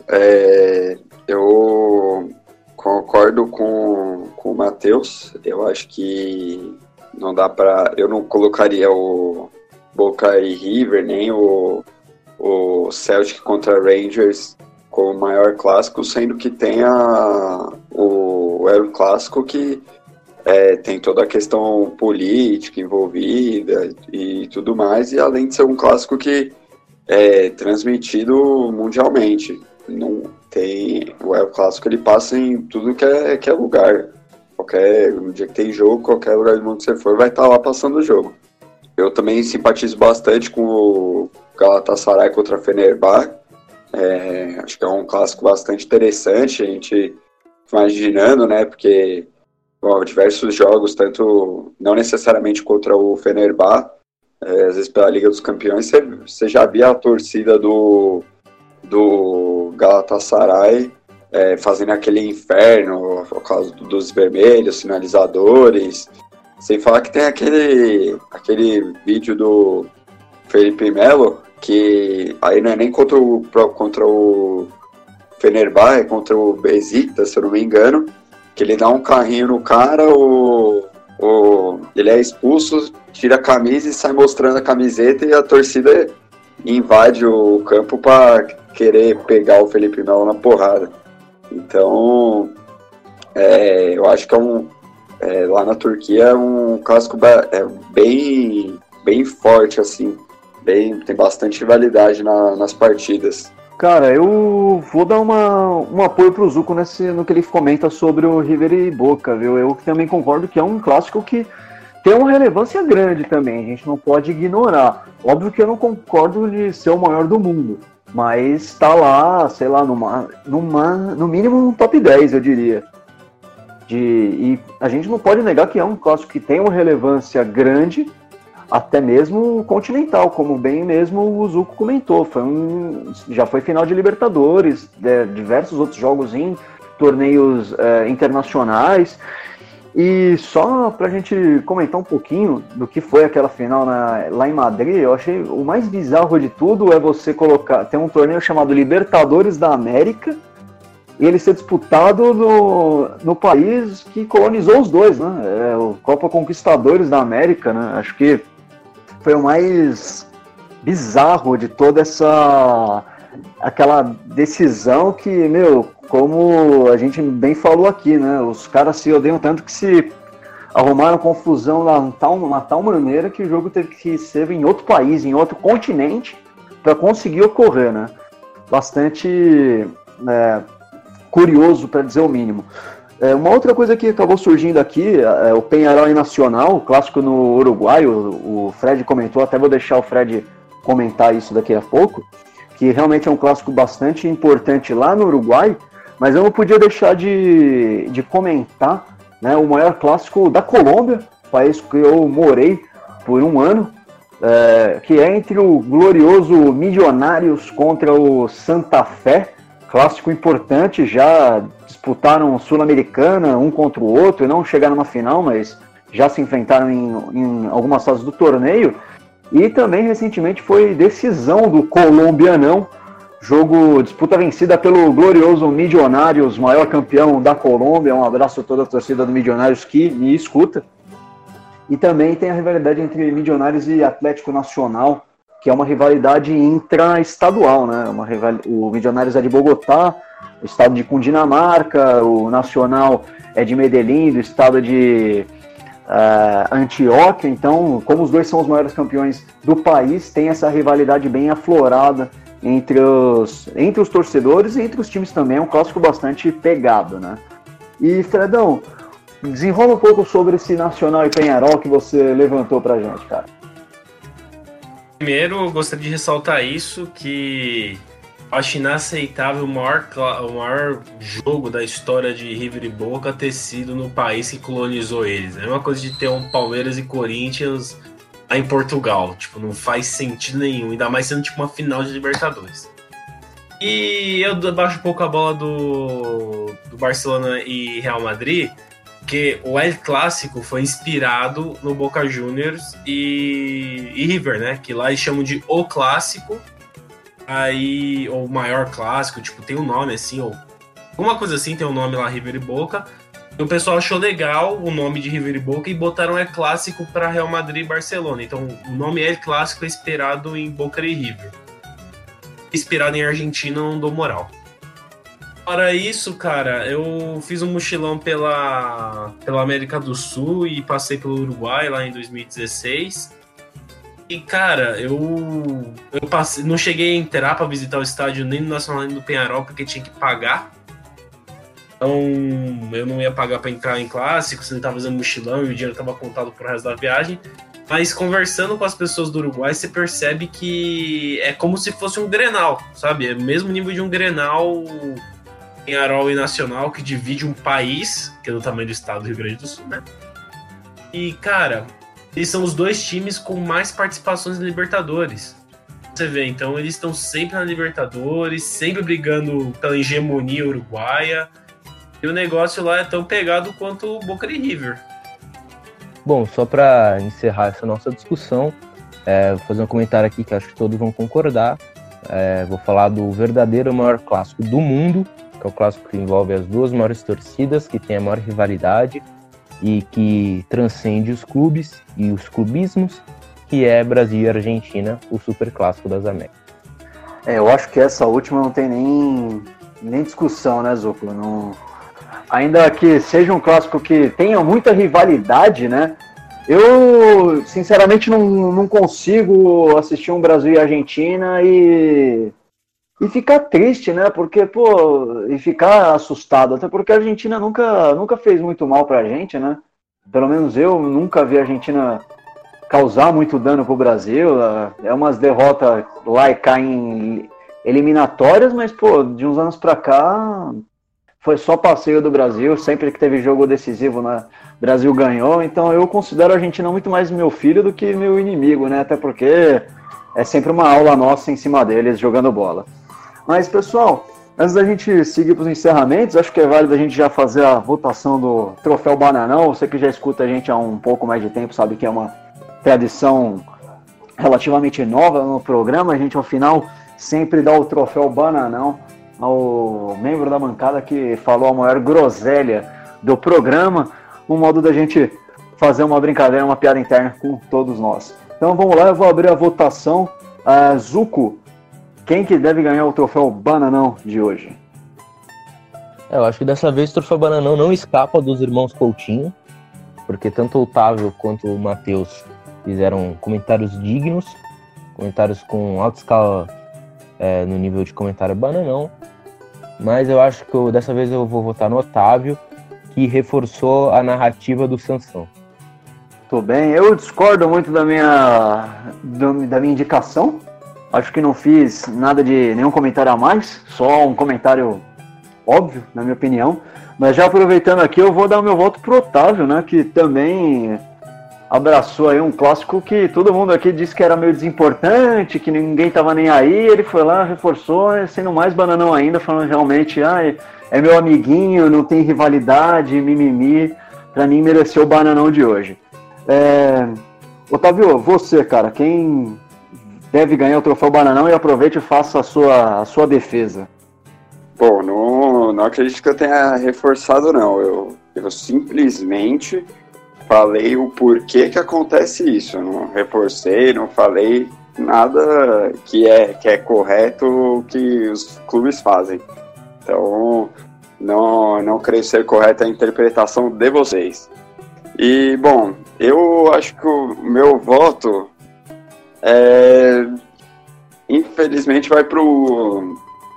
eu concordo com o Matheus. Eu acho que não dá para... Eu não colocaria o Boca e River, nem o Celtic contra Rangers como o maior clássico, sendo que tem o El Clássico, que tem toda a questão política envolvida e tudo mais, e além de ser um clássico que é transmitido mundialmente. Não tem, o El Clássico ele passa em tudo que é lugar. No dia que tem jogo, qualquer lugar do mundo que você for, vai estar lá passando o jogo. Eu também simpatizo bastante com o Galatasaray contra a Fenerbahçe. Acho que é um clássico bastante interessante, a gente imaginando, né, porque diversos jogos, tanto não necessariamente contra o Fenerbahçe, às vezes pela Liga dos Campeões, você já via a torcida do Galatasaray fazendo aquele inferno por causa dos vermelhos, sinalizadores. Sem falar que tem aquele vídeo do Felipe Melo, que aí não é nem contra o Fenerbahçe, é contra o Besiktas, se eu não me engano, que ele dá um carrinho no cara, ele é expulso, tira a camisa e sai mostrando a camiseta, e a torcida invade o campo para querer pegar o Felipe Melo na porrada. Então, eu acho que lá na Turquia é um clássico bem, bem forte, assim, tem bastante rivalidade nas partidas. Cara, eu vou dar um apoio pro Zuko no que ele comenta sobre o River e Boca, viu? Eu também concordo que é um clássico que tem uma relevância grande também, a gente não pode ignorar. Óbvio que eu não concordo de ser o maior do mundo, mas tá lá, sei lá, no mínimo um top 10, eu diria. E a gente não pode negar que é um clássico que tem uma relevância grande, até mesmo continental, como bem mesmo o Zuko comentou. Já foi final de Libertadores, diversos outros jogos em torneios internacionais. E só pra gente comentar um pouquinho do que foi aquela final lá em Madrid, eu achei o mais bizarro de tudo é você tem um torneio chamado Libertadores da América, e ele ser disputado no país que colonizou os dois, né? O Copa Conquistadores da América, né? Acho que foi o mais bizarro de toda aquela decisão que, como a gente bem falou aqui, né? Os caras se odeiam tanto que se arrumaram confusão uma tal maneira que o jogo teve que ser em outro país, em outro continente, para conseguir ocorrer, né? Bastante curioso, para dizer o mínimo. Uma outra coisa que acabou surgindo aqui é o Peñarol e Nacional, o clássico no Uruguai. O Fred comentou, até vou deixar o Fred comentar isso daqui a pouco, que realmente é um clássico bastante importante lá no Uruguai, mas eu não podia deixar de comentar, né, o maior clássico da Colômbia, país que eu morei por um ano, que é entre o glorioso Millonarios contra o Santa Fé, clássico importante, já disputaram Sul-Americana um contra o outro, não chegaram na final, mas já se enfrentaram em algumas fases do torneio, e também recentemente foi decisão do colombianão, disputa vencida pelo glorioso Millonarios, maior campeão da Colômbia. Um abraço a toda a torcida do Millonarios que me escuta. E também tem a rivalidade entre Millonarios e Atlético Nacional, que é uma rivalidade intraestadual, né? O Millonarios é de Bogotá, o estado de Cundinamarca, o Nacional é de Medellín, do estado de Antioquia. Então, como os dois são os maiores campeões do país, tem essa rivalidade bem aflorada entre os torcedores e entre os times também. É um clássico bastante pegado, né? E, Fredão, desenrola um pouco sobre esse Nacional e Penharol que você levantou pra gente, cara. Primeiro, eu gostaria de ressaltar isso, que acho inaceitável o maior jogo da história de River e Boca ter sido no país que colonizou eles. É uma coisa de ter um Palmeiras e Corinthians lá em Portugal. Tipo, não faz sentido nenhum, ainda mais sendo tipo uma final de Libertadores. E eu baixo um pouco a bola do Barcelona e Real Madrid, porque o El Clássico foi inspirado no Boca Juniors e River, né? Que lá eles chamam de O Clássico, aí, ou maior clássico, tipo, tem um nome assim, ou alguma coisa assim, tem um nome lá, River e Boca. E o pessoal achou legal o nome de River e Boca e botaram El Clássico para Real Madrid e Barcelona. Então, o nome El Clássico é inspirado em Boca e River. Inspirado em Argentina, não dou moral. Fora isso, cara, eu fiz um mochilão pela América do Sul e passei pelo Uruguai lá em 2016. E, cara, eu passei, não cheguei a entrar para visitar o estádio nem no Nacional nem no Penharol, porque tinha que pagar. Então, eu não ia pagar para entrar em clássico, você não estava fazendo mochilão e o dinheiro estava contado pro resto da viagem. Mas conversando com as pessoas do Uruguai, você percebe que é como se fosse um Grenal, sabe? É o mesmo nível de um Grenal Penharol e Nacional, que divide um país, que é do tamanho do estado do Rio Grande do Sul, né? E, cara, eles são os dois times com mais participações em Libertadores. Você vê, então eles estão sempre na Libertadores, sempre brigando pela hegemonia uruguaia. E o negócio lá é tão pegado quanto o Boca e River. Bom, só para encerrar essa nossa discussão, vou fazer um comentário aqui que acho que todos vão concordar. Vou falar do verdadeiro maior clássico do mundo, que é o clássico que envolve as duas maiores torcidas, que tem a maior rivalidade e que transcende os clubes e os clubismos, que é Brasil e Argentina, o super clássico das Américas. Eu acho que essa última não tem nem discussão, né, Zúculo? Não... Ainda que seja um clássico que tenha muita rivalidade, né? Eu, sinceramente, não consigo assistir um Brasil e Argentina e ficar triste, né? Porque, e ficar assustado. Até porque a Argentina nunca fez muito mal pra gente, né? Pelo menos eu nunca vi a Argentina causar muito dano pro Brasil. É umas derrotas lá e cá em eliminatórias, mas, de uns anos pra cá... Foi só passeio do Brasil, sempre que teve jogo decisivo, né, o Brasil ganhou, então eu considero a Argentina muito mais meu filho do que meu inimigo, né, até porque é sempre uma aula nossa em cima deles jogando bola. Mas, pessoal, antes da gente seguir para os encerramentos, acho que é válido a gente já fazer a votação do Troféu Bananão. Você que já escuta a gente há um pouco mais de tempo sabe que é uma tradição relativamente nova no programa. A gente, ao final, sempre dá o Troféu Bananão ao membro da bancada que falou a maior groselha do programa, um modo da gente fazer uma brincadeira, uma piada interna com todos nós. Então vamos lá, eu vou abrir a votação. Zuco, quem que deve ganhar o Troféu Bananão de hoje? Eu acho que dessa vez o Troféu Bananão não escapa dos irmãos Coutinho, porque tanto o Otávio quanto o Matheus fizeram comentários dignos, comentários com alta escala no nível de comentário bananão. Mas eu acho que dessa vez eu vou votar no Otávio, que reforçou a narrativa do Sansão. Tudo bem, eu discordo muito da minha indicação. Acho que não fiz nada de nenhum comentário a mais, só um comentário óbvio, na minha opinião. Mas já aproveitando aqui, eu vou dar o meu voto pro Otávio, né, que também abraçou aí um clássico que todo mundo aqui disse que era meio desimportante, que ninguém tava nem aí. Ele foi lá, reforçou, sendo mais bananão ainda, falando realmente, é meu amiguinho, não tem rivalidade, mimimi. Pra mim mereceu o bananão de hoje. Otávio, você, cara, quem deve ganhar o Troféu Bananão? E aproveite e faça a sua defesa. Pô, não acredito que eu tenha reforçado, não. Eu simplesmente falei o porquê que acontece isso. Eu não reforcei, não falei nada que é correto que os clubes fazem. Então, não creio ser correta a interpretação de vocês. E, bom, eu acho que o meu voto infelizmente vai pro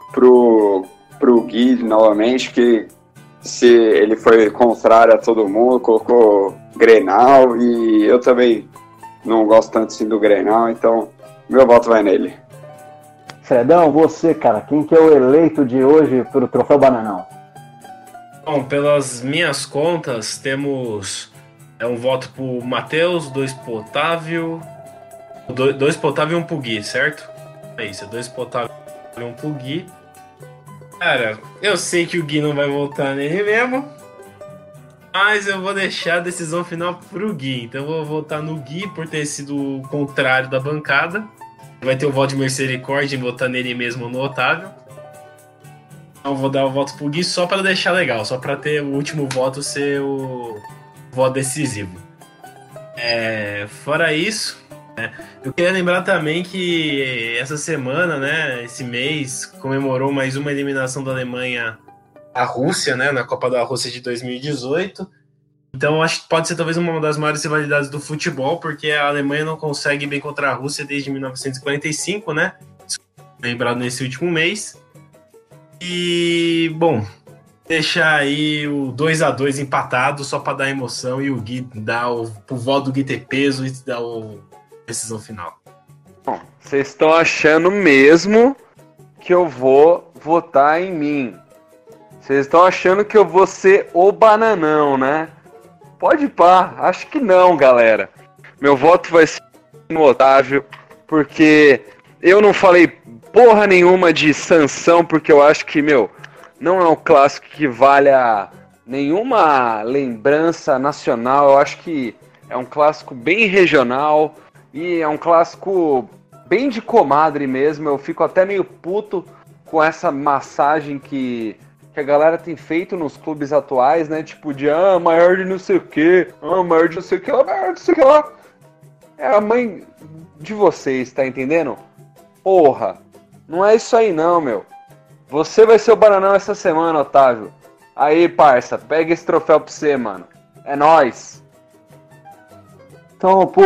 Gui novamente, que se ele foi contrário a todo mundo, colocou Grenal, e eu também não gosto tanto assim do Grenal, então meu voto vai nele. Fredão, você, cara, quem que é o eleito de hoje pro Troféu Bananão? Bom, pelas minhas contas, temos um voto pro Matheus, 2 pro Otávio, 2 pro Otávio e 1 pro Gui, certo? É isso, 2 pro Otávio e 1 pro Gui. Cara, eu sei que o Gui não vai votar nele mesmo, mas eu vou deixar a decisão final pro Gui. Então eu vou votar no Gui por ter sido o contrário da bancada. Vai ter o voto de misericórdia em votar nele mesmo no Otávio. Então eu vou dar o voto pro Gui só para deixar legal, só para ter o último voto ser o voto decisivo. Fora isso, eu queria lembrar também que essa semana, né, esse mês, comemorou mais uma eliminação da Alemanha à Rússia, né, na Copa da Rússia de 2018. Então acho que pode ser talvez uma das maiores rivalidades do futebol, porque a Alemanha não consegue bem contra a Rússia desde 1945, né? Lembrado nesse último mês. E, bom, deixar aí o 2-2 empatado só para dar emoção e o Gui dar o voto do Gui ter peso e dar a decisão final. Bom, vocês estão achando mesmo que eu vou votar em mim? Vocês estão achando que eu vou ser o bananão, né? Pode pá, acho que não, galera. Meu voto vai ser no Otávio, porque eu não falei porra nenhuma de Sansão, porque eu acho que, não é um clássico que valha nenhuma lembrança nacional. Eu acho que é um clássico bem regional e é um clássico bem de comadre mesmo. Eu fico até meio puto com essa massagem que a galera tem feito nos clubes atuais, né? Tipo de, maior de não sei o que, maior de não sei o que lá, maior de não sei o que lá. É a mãe de vocês, tá entendendo? Porra, não é isso aí não, meu. Você vai ser o bananão essa semana, Otávio. Aí, parça, pega esse troféu pra você, mano. É nóis. Então, pô,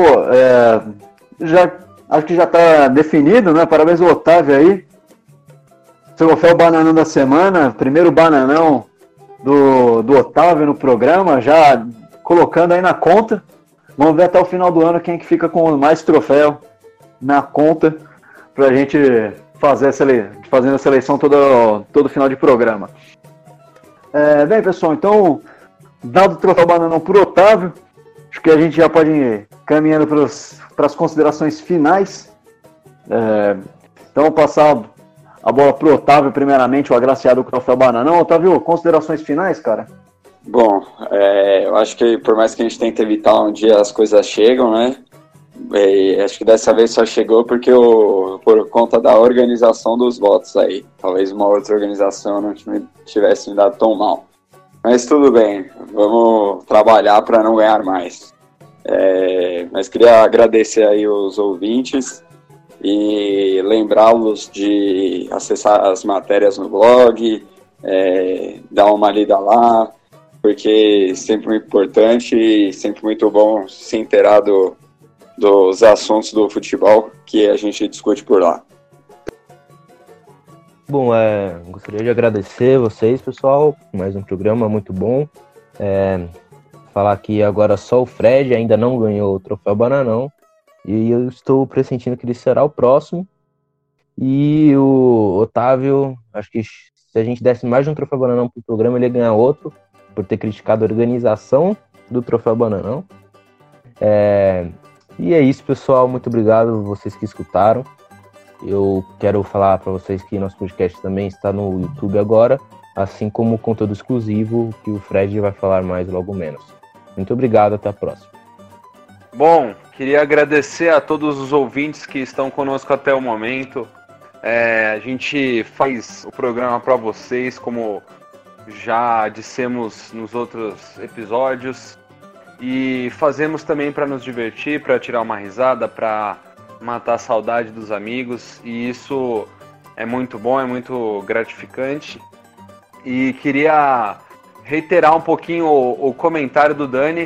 acho que já tá definido, né? Parabéns ao Otávio aí. Troféu Bananão da semana, primeiro bananão do Otávio no programa, já colocando aí na conta. Vamos ver até o final do ano quem é que fica com mais troféu na conta pra gente fazendo a seleção todo final de programa. Bem, pessoal, então, dado o troféu Bananão pro Otávio, acho que a gente já pode ir caminhando para as considerações finais. Então, vou passar a bola pro Otávio, primeiramente, o agraciado com o troféu Bananão. Otávio, considerações finais, cara? Bom, eu acho que por mais que a gente tente evitar um dia as coisas chegam, né? Acho que dessa vez só chegou porque por conta da organização dos votos aí. Talvez uma outra organização não tivesse me dado tão mal. Mas tudo bem, vamos trabalhar para não ganhar mais. Mas queria agradecer aí os ouvintes e lembrá-los de acessar as matérias no blog, dar uma lida lá, porque sempre muito importante e sempre muito bom se inteirar dos assuntos do futebol que a gente discute por lá. Bom, gostaria de agradecer vocês, pessoal, mais um programa muito bom. Falar que agora só o Fred ainda não ganhou o troféu Bananão, e eu estou pressentindo que ele será o próximo. E o Otávio, acho que se a gente desse mais de um troféu Bananão pro programa, ele ia ganhar outro, por ter criticado a organização do troféu Bananão. E é isso, pessoal, muito obrigado vocês que escutaram. Eu quero falar para vocês que nosso podcast também está no YouTube agora, assim como o conteúdo exclusivo que o Fred vai falar mais logo menos. Muito obrigado, até a próxima. Bom, queria agradecer a todos os ouvintes que estão conosco até o momento. A gente faz o programa para vocês, como já dissemos nos outros episódios, e fazemos também para nos divertir, para tirar uma risada, para matar a saudade dos amigos, e isso é muito bom, é muito gratificante. E queria reiterar um pouquinho o comentário do Dani,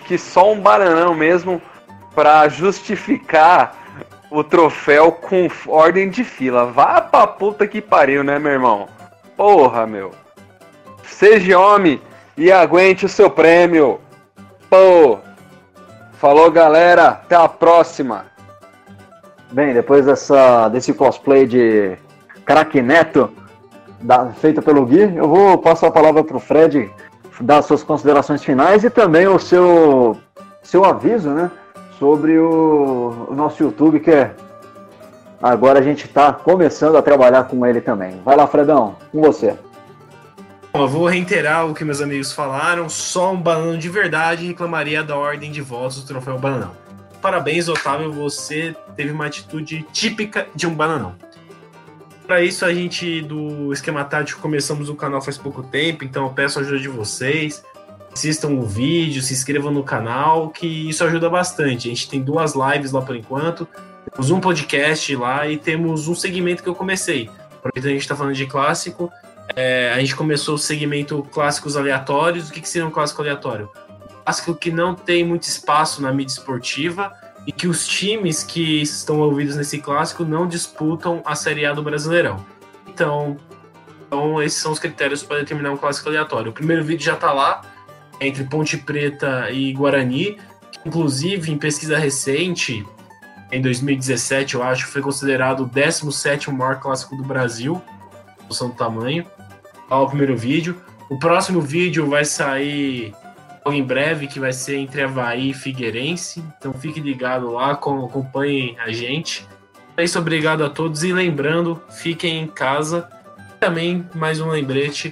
que só um bananão mesmo pra justificar o troféu com ordem de fila. Vá pra puta que pariu, né, meu irmão? Porra, meu. Seja homem e aguente o seu prêmio. Pô. Falou, galera. Até a próxima. Bem, depois desse cosplay de craque Neto feito pelo Gui, eu vou passar a palavra pro Fred dar suas considerações finais e também o seu aviso, né, sobre o nosso YouTube, que agora a gente está começando a trabalhar com ele também. Vai lá, Fredão, com você. Bom, eu vou reiterar o que meus amigos falaram, só um bananão de verdade reclamaria da ordem de votos do troféu bananão. Parabéns, Otávio, você teve uma atitude típica de um bananão. Para isso, a gente do Esquema Tático começamos o canal faz pouco tempo, então eu peço a ajuda de vocês. Assistam o vídeo, se inscrevam no canal, que isso ajuda bastante. A gente tem 2 lives lá por enquanto, temos um podcast lá e temos um segmento que eu comecei. Aproveitando que a gente está falando de clássico, a gente começou o segmento Clássicos Aleatórios. O que seria um clássico aleatório? Um clássico que não tem muito espaço na mídia esportiva e que os times que estão envolvidos nesse clássico não disputam a Série A do Brasileirão. Então esses são os critérios para determinar um clássico aleatório. O primeiro vídeo já está lá, entre Ponte Preta e Guarani, que inclusive em pesquisa recente, em 2017, eu acho, foi considerado o 17º maior clássico do Brasil, noção do tamanho. Olha o primeiro vídeo. O próximo vídeo vai sair em breve, que vai ser entre Avaí e Figueirense, então fique ligado lá, acompanhem a gente. É isso, obrigado a todos e lembrando, fiquem em casa. Também mais um lembrete,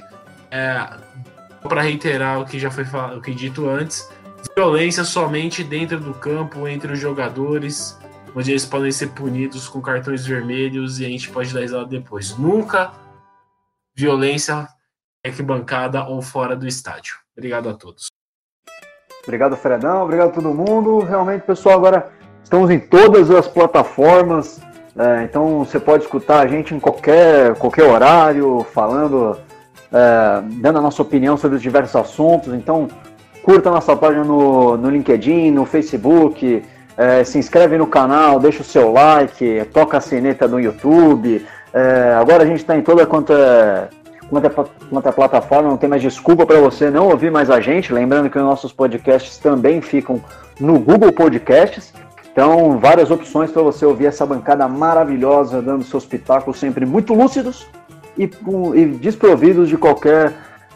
para reiterar o que já foi falado, o que dito antes, violência somente dentro do campo, entre os jogadores, onde eles podem ser punidos com cartões vermelhos e a gente pode dar risada depois. Nunca violência arquibancada ou fora do estádio. Obrigado a todos. Obrigado, Fredão. Obrigado a todo mundo. Realmente, pessoal, agora estamos em todas as plataformas. Então, você pode escutar a gente em qualquer horário, falando, dando a nossa opinião sobre os diversos assuntos. Então, curta a nossa página no LinkedIn, no Facebook, se inscreve no canal, deixa o seu like, toca a sineta no YouTube. Agora a gente está em toda quanto é plataforma, não tem mais desculpa para você não ouvir mais a gente. Lembrando que os nossos podcasts também ficam no Google Podcasts. Então, várias opções para você ouvir essa bancada maravilhosa, dando seus pitacos sempre muito lúcidos e desprovidos de qualquer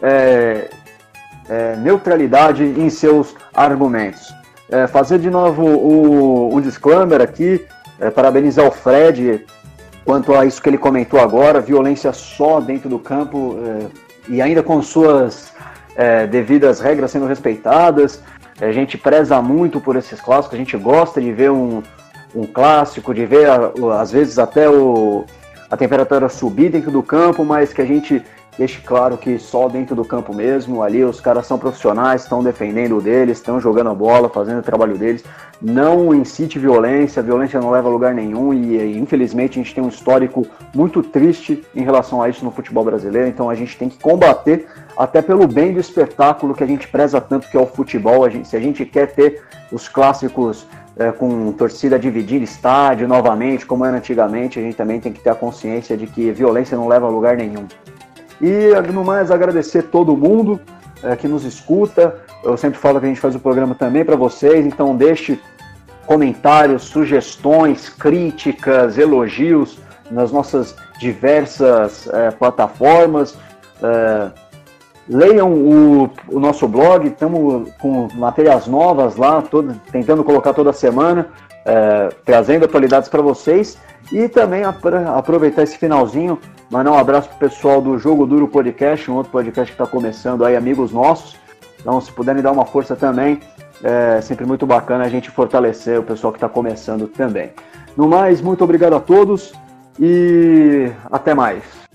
neutralidade em seus argumentos. Fazer de novo um disclaimer aqui, parabenizar o Fred quanto a isso que ele comentou agora, violência só dentro do campo e ainda com suas devidas regras sendo respeitadas. A gente preza muito por esses clássicos, a gente gosta de ver um clássico, de ver às vezes até a temperatura subir dentro do campo, mas que a gente deixe claro que só dentro do campo mesmo, ali os caras são profissionais, estão defendendo o deles, estão jogando a bola, fazendo o trabalho deles. Não incite violência, a violência não leva a lugar nenhum e infelizmente a gente tem um histórico muito triste em relação a isso no futebol brasileiro, então a gente tem que combater até pelo bem do espetáculo que a gente preza tanto, que é o futebol. Se a gente quer ter os clássicos com torcida dividida estádio novamente, como era antigamente, a gente também tem que ter a consciência de que violência não leva a lugar nenhum. E, no mais, agradecer todo mundo que nos escuta. Eu sempre falo que a gente faz o programa também para vocês, então deixe comentários, sugestões, críticas, elogios nas nossas diversas plataformas. Leiam o nosso blog, estamos com matérias novas lá, tentando colocar toda semana, trazendo atualidades para vocês. E também aproveitar esse finalzinho, mandar um abraço pro pessoal do Jogo Duro Podcast, um outro podcast que está começando aí, amigos nossos. Então, se puderem dar uma força também, é sempre muito bacana a gente fortalecer o pessoal que está começando também. No mais, muito obrigado a todos e até mais.